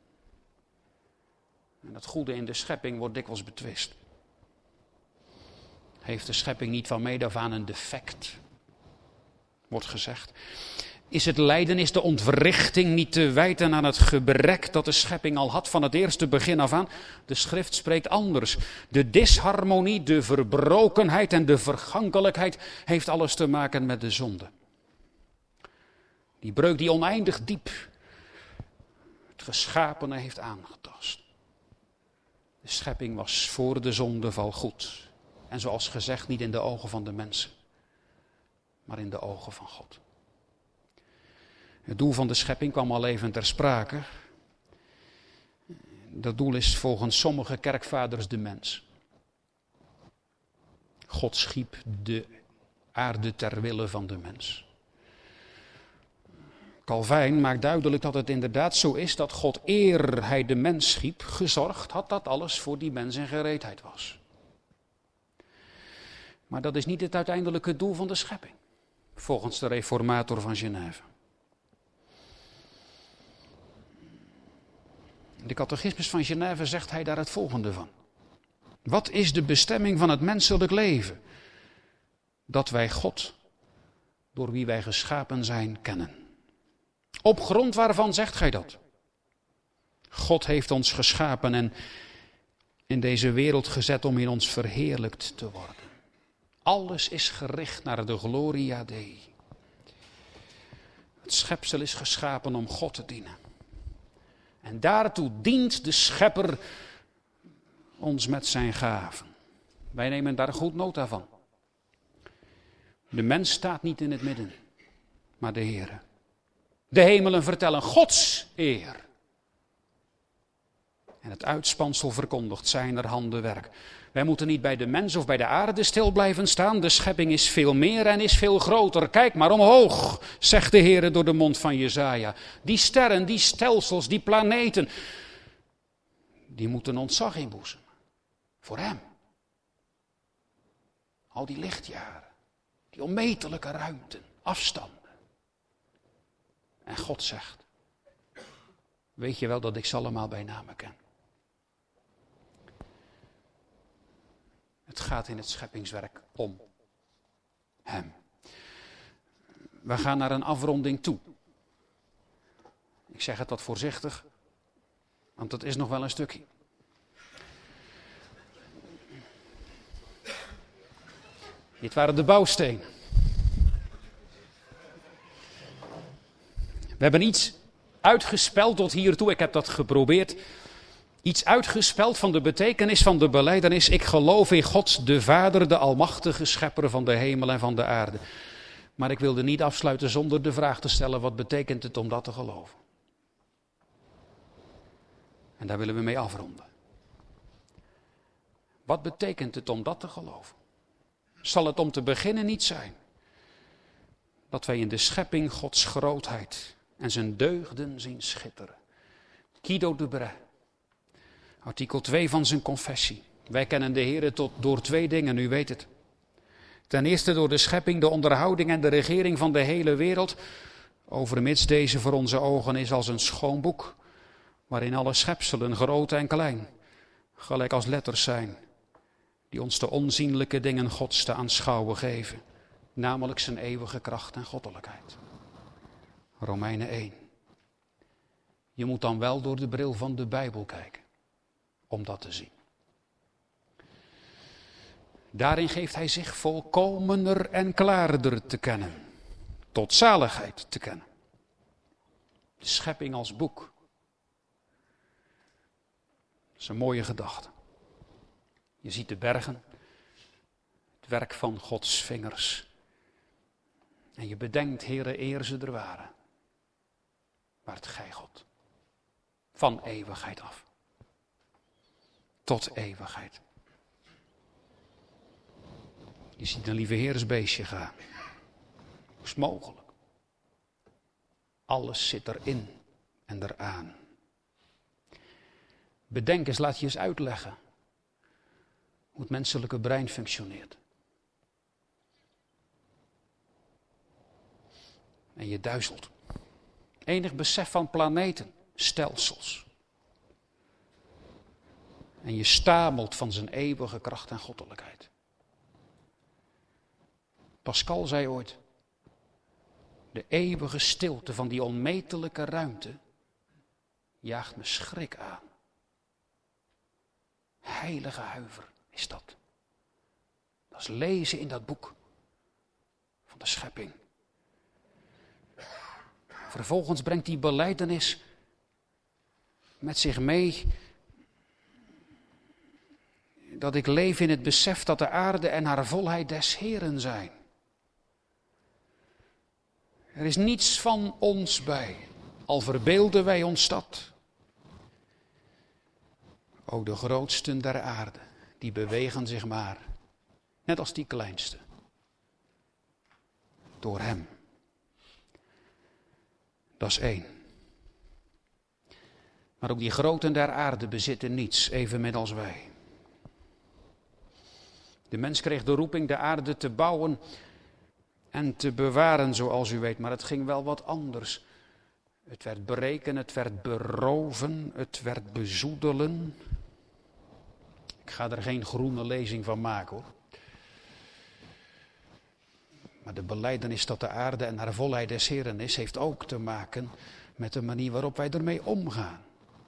En het goede in de schepping wordt dikwijls betwist. Heeft de schepping niet van meet af aan een defect? Wordt gezegd. Is het lijden, is de ontwrichting niet te wijten aan het gebrek dat de schepping al had van het eerste begin af aan? De schrift spreekt anders. De disharmonie, de verbrokenheid en de vergankelijkheid heeft alles te maken met de zonde. Die breuk die oneindig diep het geschapene heeft aangetast. De schepping was voor de zondeval goed. En zoals gezegd, niet in de ogen van de mensen, maar in de ogen van God. Het doel van de schepping kwam al even ter sprake. Dat doel is volgens sommige kerkvaders de mens. God schiep de aarde ter wille van de mens. Calvijn maakt duidelijk dat het inderdaad zo is dat God, eer hij de mens schiep, gezorgd had dat alles voor die mens in gereedheid was. Maar dat is niet het uiteindelijke doel van de schepping, volgens de reformator van Genève. De catechismus van Genève zegt hij daar het volgende van. Wat is de bestemming van het menselijk leven? Dat wij God, door wie wij geschapen zijn, kennen. Op grond waarvan zegt gij dat? God heeft ons geschapen en in deze wereld gezet om in ons verheerlijkt te worden. Alles is gericht naar de gloria Dei. Het schepsel is geschapen om God te dienen. En daartoe dient de schepper ons met zijn gaven. Wij nemen daar goed nota van. De mens staat niet in het midden, maar de Heere. De hemelen vertellen Gods eer. En het uitspansel verkondigt zijner handen werk. Wij moeten niet bij de mens of bij de aarde stil blijven staan. De schepping is veel meer en is veel groter. Kijk maar omhoog, zegt de Heere door de mond van Jesaja. Die sterren, die stelsels, die planeten, die moeten ontzag inboezemen. Voor hem. Al die lichtjaren, die onmetelijke ruimten, afstanden. En God zegt, weet je wel dat ik ze allemaal bij name ken? Het gaat in het scheppingswerk om hem. We gaan naar een afronding toe. Ik zeg het wat voorzichtig, want dat is nog wel een stukje. Dit waren de bouwstenen. We hebben iets uitgespeld tot hiertoe. Ik heb dat geprobeerd. Iets uitgespeld van de betekenis van de belijdenis. Ik geloof in God, de Vader, de almachtige schepper van de hemel en van de aarde. Maar ik wilde niet afsluiten zonder de vraag te stellen, wat betekent het om dat te geloven? En daar willen we mee afronden. Wat betekent het om dat te geloven? Zal het om te beginnen niet zijn dat wij in de schepping Gods grootheid en zijn deugden zien schitteren? Guido de Brès, artikel 2 van zijn confessie. Wij kennen de Heere door 2 dingen, u weet het. Ten eerste door de schepping, de onderhouding en de regering van de hele wereld, overmits deze voor onze ogen is als een schoon boek, waarin alle schepselen, groot en klein, gelijk als letters zijn, die ons de onzienlijke dingen Gods te aanschouwen geven, namelijk zijn eeuwige kracht en goddelijkheid. Romeinen 1. Je moet dan wel door de bril van de Bijbel kijken, om dat te zien. Daarin geeft hij zich volkomener en klaarder te kennen, tot zaligheid te kennen. De schepping als boek. Dat is een mooie gedachte. Je ziet de bergen, het werk van Gods vingers. En je bedenkt, Heere, eer ze er waren. Waart gij God. Van eeuwigheid af. Tot eeuwigheid. Je ziet een lieve heersbeestje gaan. Hoe is mogelijk? Alles zit erin en eraan. Bedenk eens, laat je eens uitleggen hoe het menselijke brein functioneert. En je duizelt. Enig besef van planeten, stelsels. En je stamelt van zijn eeuwige kracht en goddelijkheid. Pascal zei ooit, de eeuwige stilte van die onmetelijke ruimte jaagt me schrik aan. Heilige huiver is dat. Dat is lezen in dat boek van de schepping. Vervolgens brengt die belijdenis met zich mee dat ik leef in het besef dat de aarde en haar volheid des Heeren zijn. Er is niets van ons bij, al verbeelden wij ons dat. Ook de grootsten der aarde, die bewegen zich maar, net als die kleinste, door hem. Dat is 1. Maar ook die groten der aarde bezitten niets, evenmin als wij. De mens kreeg de roeping de aarde te bouwen en te bewaren, zoals u weet. Maar het ging wel wat anders. Het werd breken, het werd beroven, het werd bezoedelen. Ik ga er geen groene lezing van maken, hoor. Maar de belijdenis dat de aarde en haar volheid des Heeren is, heeft ook te maken met de manier waarop wij ermee omgaan.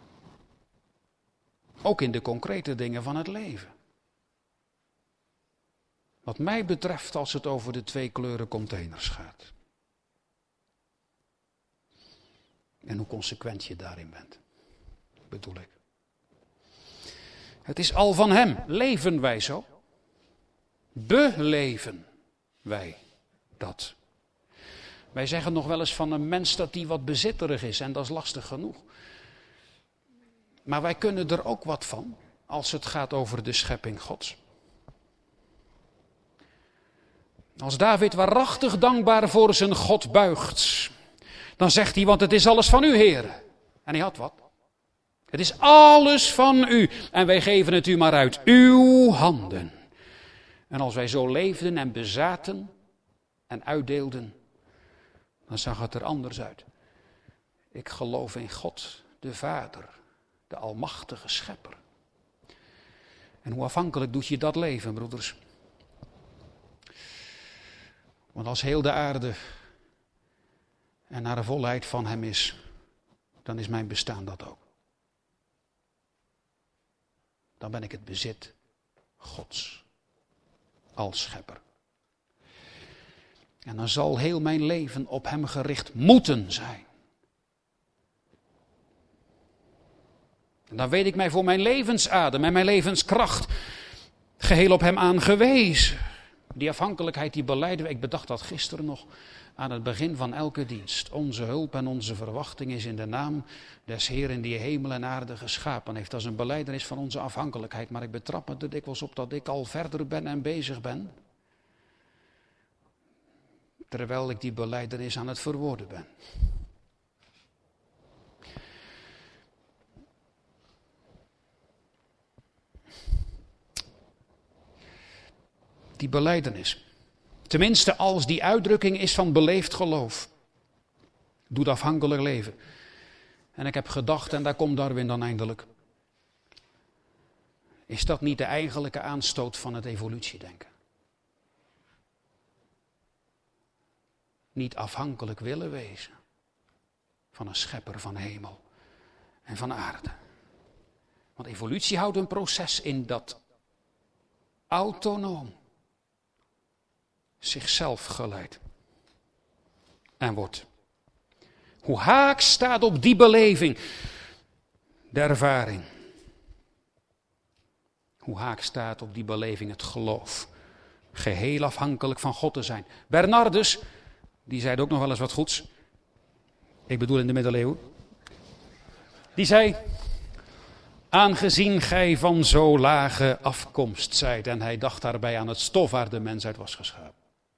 Ook in de concrete dingen van het leven. Wat mij betreft als het over de 2 kleuren containers gaat. En hoe consequent je daarin bent, bedoel ik. Het is al van hem. Leven wij zo? Beleven wij dat? Wij zeggen nog wel eens van een mens dat die wat bezitterig is en dat is lastig genoeg. Maar wij kunnen er ook wat van als het gaat over de schepping Gods. Als David waarachtig dankbaar voor zijn God buigt, dan zegt hij, want het is alles van u, Heer. En hij had wat. Het is alles van u en wij geven het u maar uit uw handen. En als wij zo leefden en bezaten en uitdeelden, dan zag het er anders uit. Ik geloof in God, de Vader, de almachtige schepper. En hoe afhankelijk doet je dat leven, broeders? Want als heel de aarde en haar volheid van hem is, dan is mijn bestaan dat ook. Dan ben ik het bezit Gods als schepper. En dan zal heel mijn leven op hem gericht moeten zijn. En dan weet ik mij voor mijn levensadem en mijn levenskracht geheel op hem aangewezen. Die afhankelijkheid die belijden we. Ik bedacht dat gisteren nog aan het begin van elke dienst. Onze hulp en onze verwachting is in de naam des Heeren die hemel en aarde geschapen heeft. Dat is een belijdenis van onze afhankelijkheid. Maar ik betrap me er dikwijls op dat ik al verder ben en bezig ben. Terwijl ik die belijdenis aan het verwoorden ben. Die belijdenis. Tenminste als die uitdrukking is van beleefd geloof. Doet afhankelijk leven. En ik heb gedacht, en daar komt Darwin dan eindelijk. Is dat niet de eigenlijke aanstoot van het evolutiedenken? Niet afhankelijk willen wezen van een schepper van hemel en van aarde. Want evolutie houdt een proces in dat autonoom zichzelf geleidt en wordt. Hoe haaks staat op die beleving, de ervaring. Hoe haaks staat op die beleving het geloof. Geheel afhankelijk van God te zijn. Bernardus, die zei ook nog wel eens wat goeds. Ik bedoel in de middeleeuwen. Die zei, aangezien gij van zo lage afkomst zijt. En hij dacht daarbij aan het stof waar de mens uit was geschapen.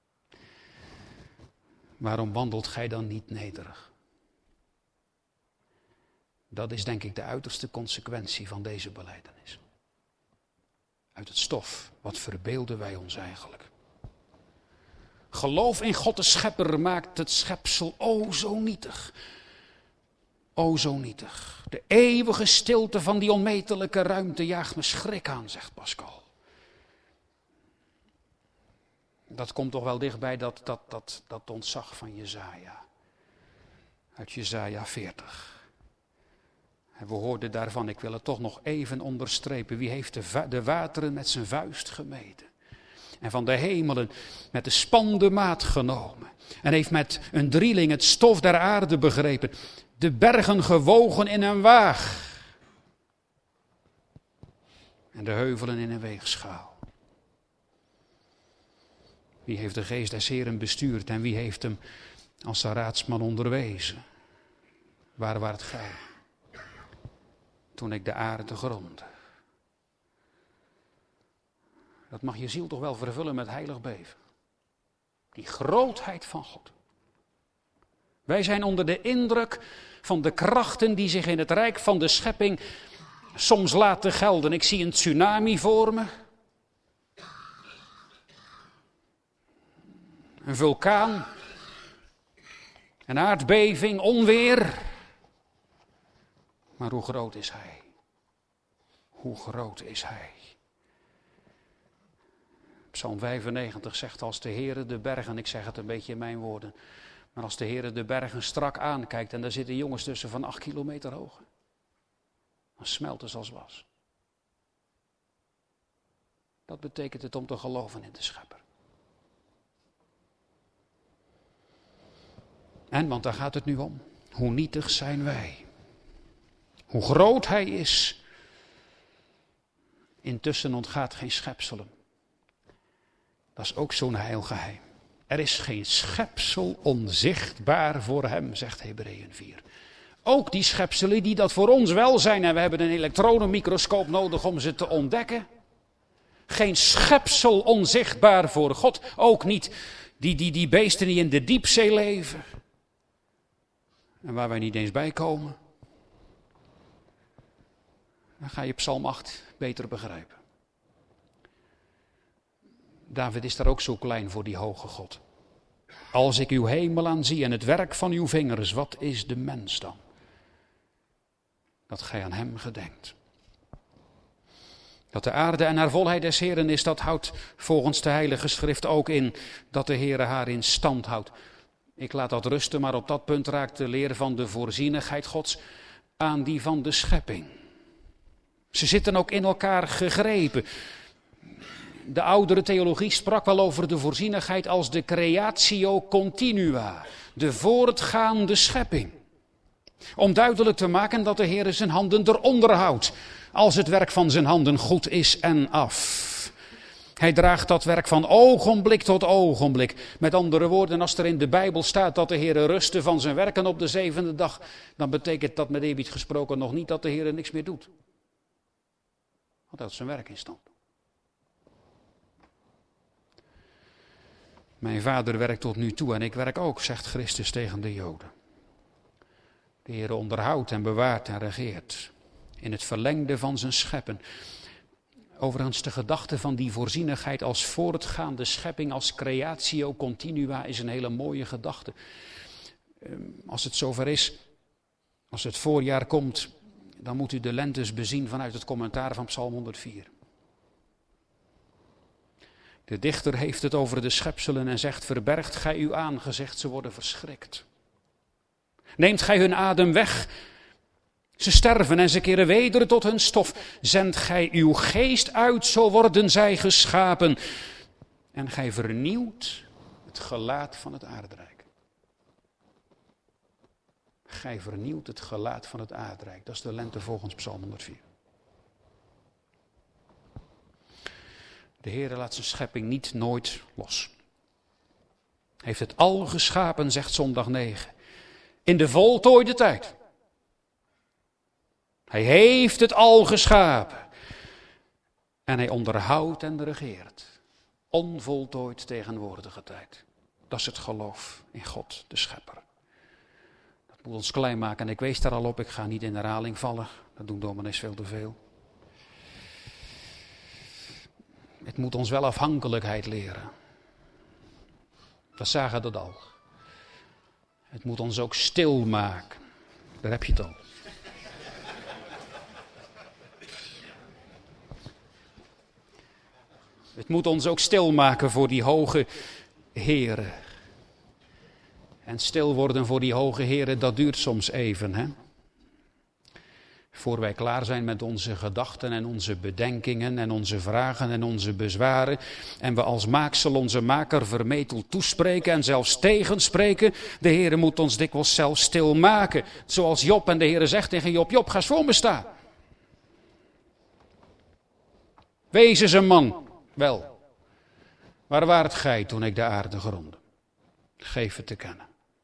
Waarom wandelt gij dan niet nederig? Dat is denk ik de uiterste consequentie van deze belijdenis. Uit het stof, wat verbeelden wij ons eigenlijk? Geloof in God de schepper maakt het schepsel o zo nietig. O zo nietig. De eeuwige stilte van die onmetelijke ruimte jaagt me schrik aan, zegt Pascal. Dat komt toch wel dichtbij dat ontzag van Jesaja. Uit Jesaja 40. En we hoorden daarvan, ik wil het toch nog even onderstrepen. Wie heeft de wateren met zijn vuist gemeten? En van de hemelen met de span de maat genomen. En heeft met een drieling het stof der aarde begrepen. De bergen gewogen in een waag. En de heuvelen in een weegschaal. Wie heeft de geest des Heeren bestuurd en wie heeft hem als de raadsman onderwezen? Waar waart gij toen ik de aarde grondde? Dat mag je ziel toch wel vervullen met heilig beven. Die grootheid van God. Wij zijn onder de indruk van de krachten die zich in het rijk van de schepping soms laten gelden. Ik zie een tsunami voor me. Een vulkaan. Een aardbeving, onweer. Maar hoe groot is hij? Hoe groot is hij? Psalm 95 zegt als de Heere de bergen, ik zeg het een beetje in mijn woorden, maar als de Heere de bergen strak aankijkt en daar zitten jongens tussen van 8 kilometer hoog, dan smelt ze als was. Dat betekent het om te geloven in de schepper. En, want daar gaat het nu om, hoe nietig zijn wij. Hoe groot hij is. Intussen ontgaat geen schepsel hem. Dat is ook zo'n heilgeheim. Er is geen schepsel onzichtbaar voor hem, zegt Hebreeën 4. Ook die schepselen die dat voor ons wel zijn en we hebben een elektronenmicroscoop nodig om ze te ontdekken. Geen schepsel onzichtbaar voor God. Ook niet die beesten die in de diepzee leven. En waar wij niet eens bij komen. Dan ga je Psalm 8 beter begrijpen. David is daar ook zo klein voor die hoge God. Als ik uw hemel aanzie en het werk van uw vingers, wat is de mens dan? Dat gij aan hem gedenkt. Dat de aarde en haar volheid des Heeren is, dat houdt volgens de Heilige Schrift ook in dat de Heere haar in stand houdt. Ik laat dat rusten, maar op dat punt raakt de leer van de voorzienigheid Gods aan die van de schepping. Ze zitten ook in elkaar gegrepen. De oudere theologie sprak wel over de voorzienigheid als de creatio continua, de voortgaande schepping. Om duidelijk te maken dat de Heer zijn handen eronder houdt, als het werk van zijn handen goed is en af. Hij draagt dat werk van ogenblik tot ogenblik. Met andere woorden, als er in de Bijbel staat dat de Heer rustte van zijn werken op de zevende dag, dan betekent dat met eerbied gesproken nog niet dat de Heer niks meer doet. Want hij had zijn werk in stand. Mijn vader werkt tot nu toe en ik werk ook, zegt Christus tegen de Joden. De Heer onderhoudt en bewaart en regeert in het verlengde van zijn scheppen. Overigens, de gedachte van die voorzienigheid als voortgaande schepping, als creatio continua, is een hele mooie gedachte. Als het zover is, als het voorjaar komt, dan moet u de lentes bezien vanuit het commentaar van Psalm 104. De dichter heeft het over de schepselen en zegt: verbergt gij uw aangezicht, ze worden verschrikt. Neemt gij hun adem weg, ze sterven en ze keren weder tot hun stof. Zendt gij uw geest uit, zo worden zij geschapen. En gij vernieuwt het gelaat van het aardrijk. Gij vernieuwt het gelaat van het aardrijk. Dat is de lente volgens Psalm 104. De Heere laat zijn schepping niet nooit los. Hij heeft het al geschapen, zegt zondag 9. In de voltooide tijd. Hij heeft het al geschapen. En hij onderhoudt en regeert. Onvoltooid tegenwoordige tijd. Dat is het geloof in God, de schepper. Dat moet ons klein maken en ik wees daar al op. Ik ga niet in herhaling vallen. Dat doen dominees veel te veel. Het moet ons wel afhankelijkheid leren. We zagen dat al. Het moet ons ook stil maken. Daar heb je het al. Het moet ons ook stil maken voor die hoge Here. En stil worden voor die hoge Here, dat duurt soms even, hè? Voor wij klaar zijn met onze gedachten en onze bedenkingen en onze vragen en onze bezwaren. En we als maaksel onze maker vermetel toespreken en zelfs tegenspreken. De Heere moet ons dikwijls zelfs stil maken. Zoals Job, en de Heere zegt tegen Job: Job, ga eens voor me staan. Wees eens een man. Wel, waar waart gij toen ik de aarde gronde? Geef het te kennen.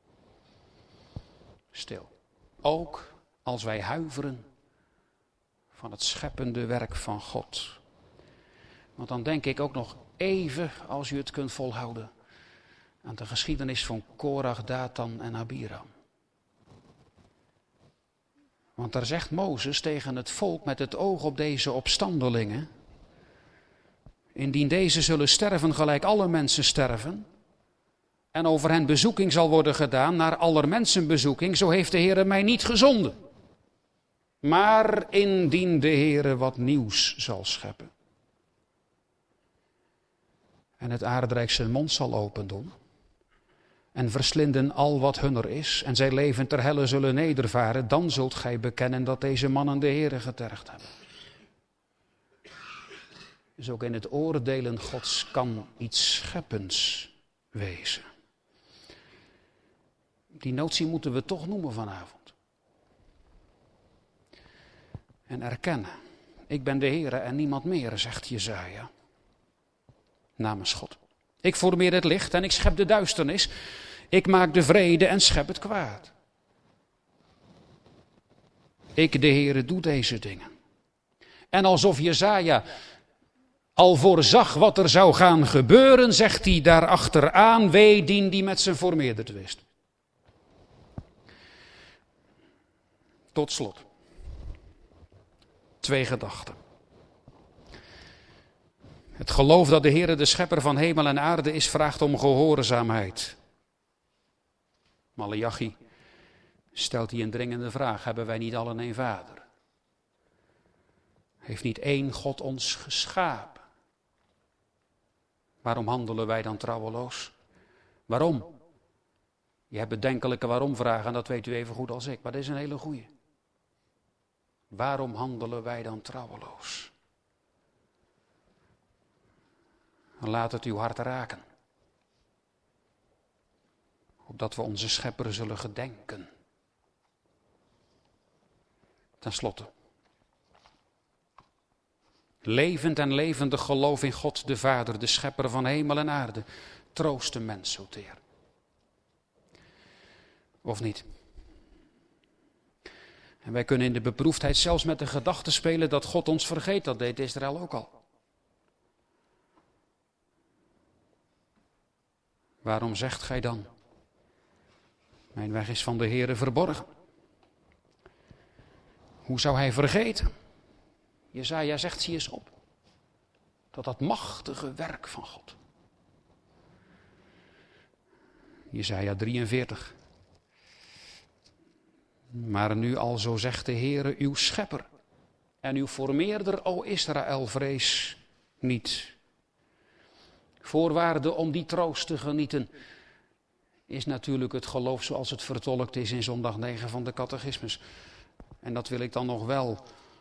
Stil. Ook als wij huiveren van het scheppende werk van God. Want dan denk ik ook nog even, als u het kunt volhouden, aan de geschiedenis van Korach, Datan en Abiram. Want daar zegt Mozes tegen het volk met het oog op deze opstandelingen: indien deze zullen sterven gelijk alle mensen sterven, en over hen bezoeking zal worden gedaan naar aller mensen bezoeking, zo heeft de Heere mij niet gezonden. Maar indien de Heere wat nieuws zal scheppen en het aardrijk zijn mond zal opendoen en verslinden al wat hunner is en zij levend ter helle zullen nedervaren, dan zult gij bekennen dat deze mannen de Heere getergd hebben. Dus ook in het oordelen Gods kan iets scheppends wezen. Die notie moeten we toch noemen vanavond. En erkennen: ik ben de Heere en niemand meer, zegt Jesaja. Namens God. Ik formeer het licht en ik schep de duisternis. Ik maak de vrede en schep het kwaad. Ik, de Heere, doe deze dingen. En alsof Jesaja al voorzag wat er zou gaan gebeuren, zegt hij daarachteraan: wee dien die met zijn formeerder twist. Tot slot. 2 gedachten. Het geloof dat de Heere de schepper van hemel en aarde is, vraagt om gehoorzaamheid. Maleachi stelt hier een dringende vraag: hebben wij niet allen een vader? Heeft niet één God ons geschapen? Waarom handelen wij dan trouweloos? Waarom? Je hebt bedenkelijke waarom-vragen en dat weet u even goed als ik, maar dit is een hele goeie. Waarom handelen wij dan trouweloos? Laat het uw hart raken. Opdat we onze schepper zullen gedenken. Ten slotte. Levend en levendig geloof in God de Vader, de schepper van hemel en aarde, troost de mens zo teer. Of niet? En wij kunnen in de beproefdheid zelfs met de gedachte spelen dat God ons vergeet. Dat deed Israël ook al. Waarom zegt gij dan: mijn weg is van de Heere verborgen? Hoe zou hij vergeten? Jesaja zegt, zie eens op. Dat machtige werk van God. Jesaja 43. Maar nu al zo zegt de Heere uw schepper en uw formeerder, o Israël, vrees niet. Voorwaarde om die troost te genieten is natuurlijk het geloof zoals het vertolkt is in zondag 9 van de catechismus. En dat wil ik dan nog wel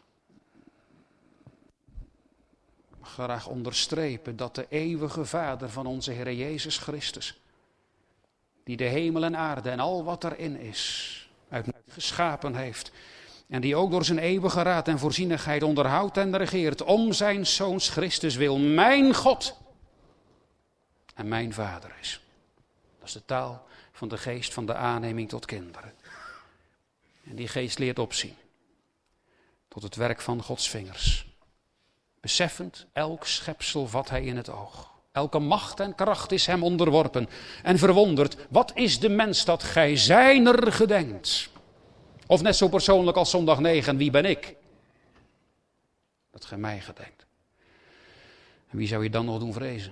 graag onderstrepen, dat de eeuwige Vader van onze Heer Jezus Christus, die de hemel en aarde en al wat erin is, uit geschapen heeft, en die ook door zijn eeuwige raad en voorzienigheid onderhoudt en regeert om zijn Zoons Christus wil, mijn God en mijn Vader is. Dat is de taal van de geest van de aanneming tot kinderen. En die geest leert opzien tot het werk van Gods vingers. Beseffend, elk schepsel vat hij in het oog. Elke macht en kracht is hem onderworpen. En verwonderd, wat is de mens dat gij zijner gedenkt? Of net zo persoonlijk als zondag 9, wie ben ik? Dat gij mij gedenkt. En wie zou je dan nog doen vrezen?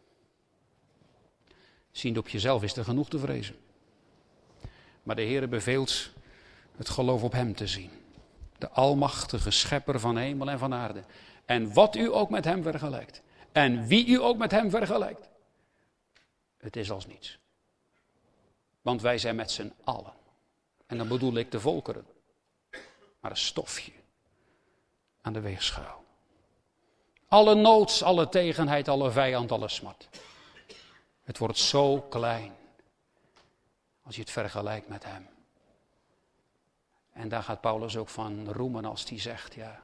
Ziend op jezelf is er genoeg te vrezen. Maar de Heere beveelt het geloof op hem te zien. De almachtige schepper van hemel en van aarde. En wat u ook met hem vergelijkt. En wie u ook met hem vergelijkt. Het is als niets. Want wij zijn met z'n allen. En dan bedoel ik de volkeren. Maar een stofje aan de weegschaal. Alle nood, alle tegenheid, alle vijand, alle smart. Het wordt zo klein. Als je het vergelijkt met hem. En daar gaat Paulus ook van roemen als hij zegt, ja,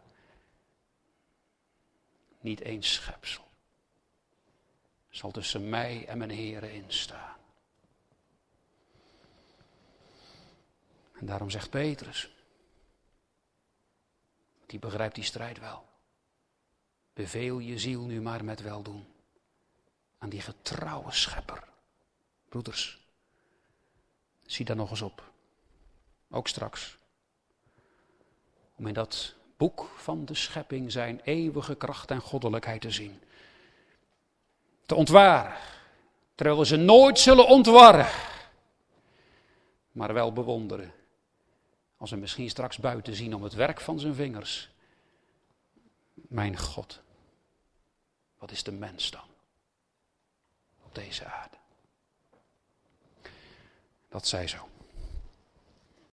niet één schepsel zal tussen mij en mijn Heere instaan. En daarom zegt Petrus, die begrijpt die strijd wel. Beveel je ziel nu maar met weldoen aan die getrouwe schepper. Broeders, zie daar nog eens op. Ook straks. Om in dat boek van de schepping zijn eeuwige kracht en goddelijkheid te zien. Te ontwaren, terwijl we ze nooit zullen ontwarren. Maar wel bewonderen. Als we misschien straks buiten zien om het werk van zijn vingers. Mijn God, wat is de mens dan? Op deze aarde. Dat zij zo.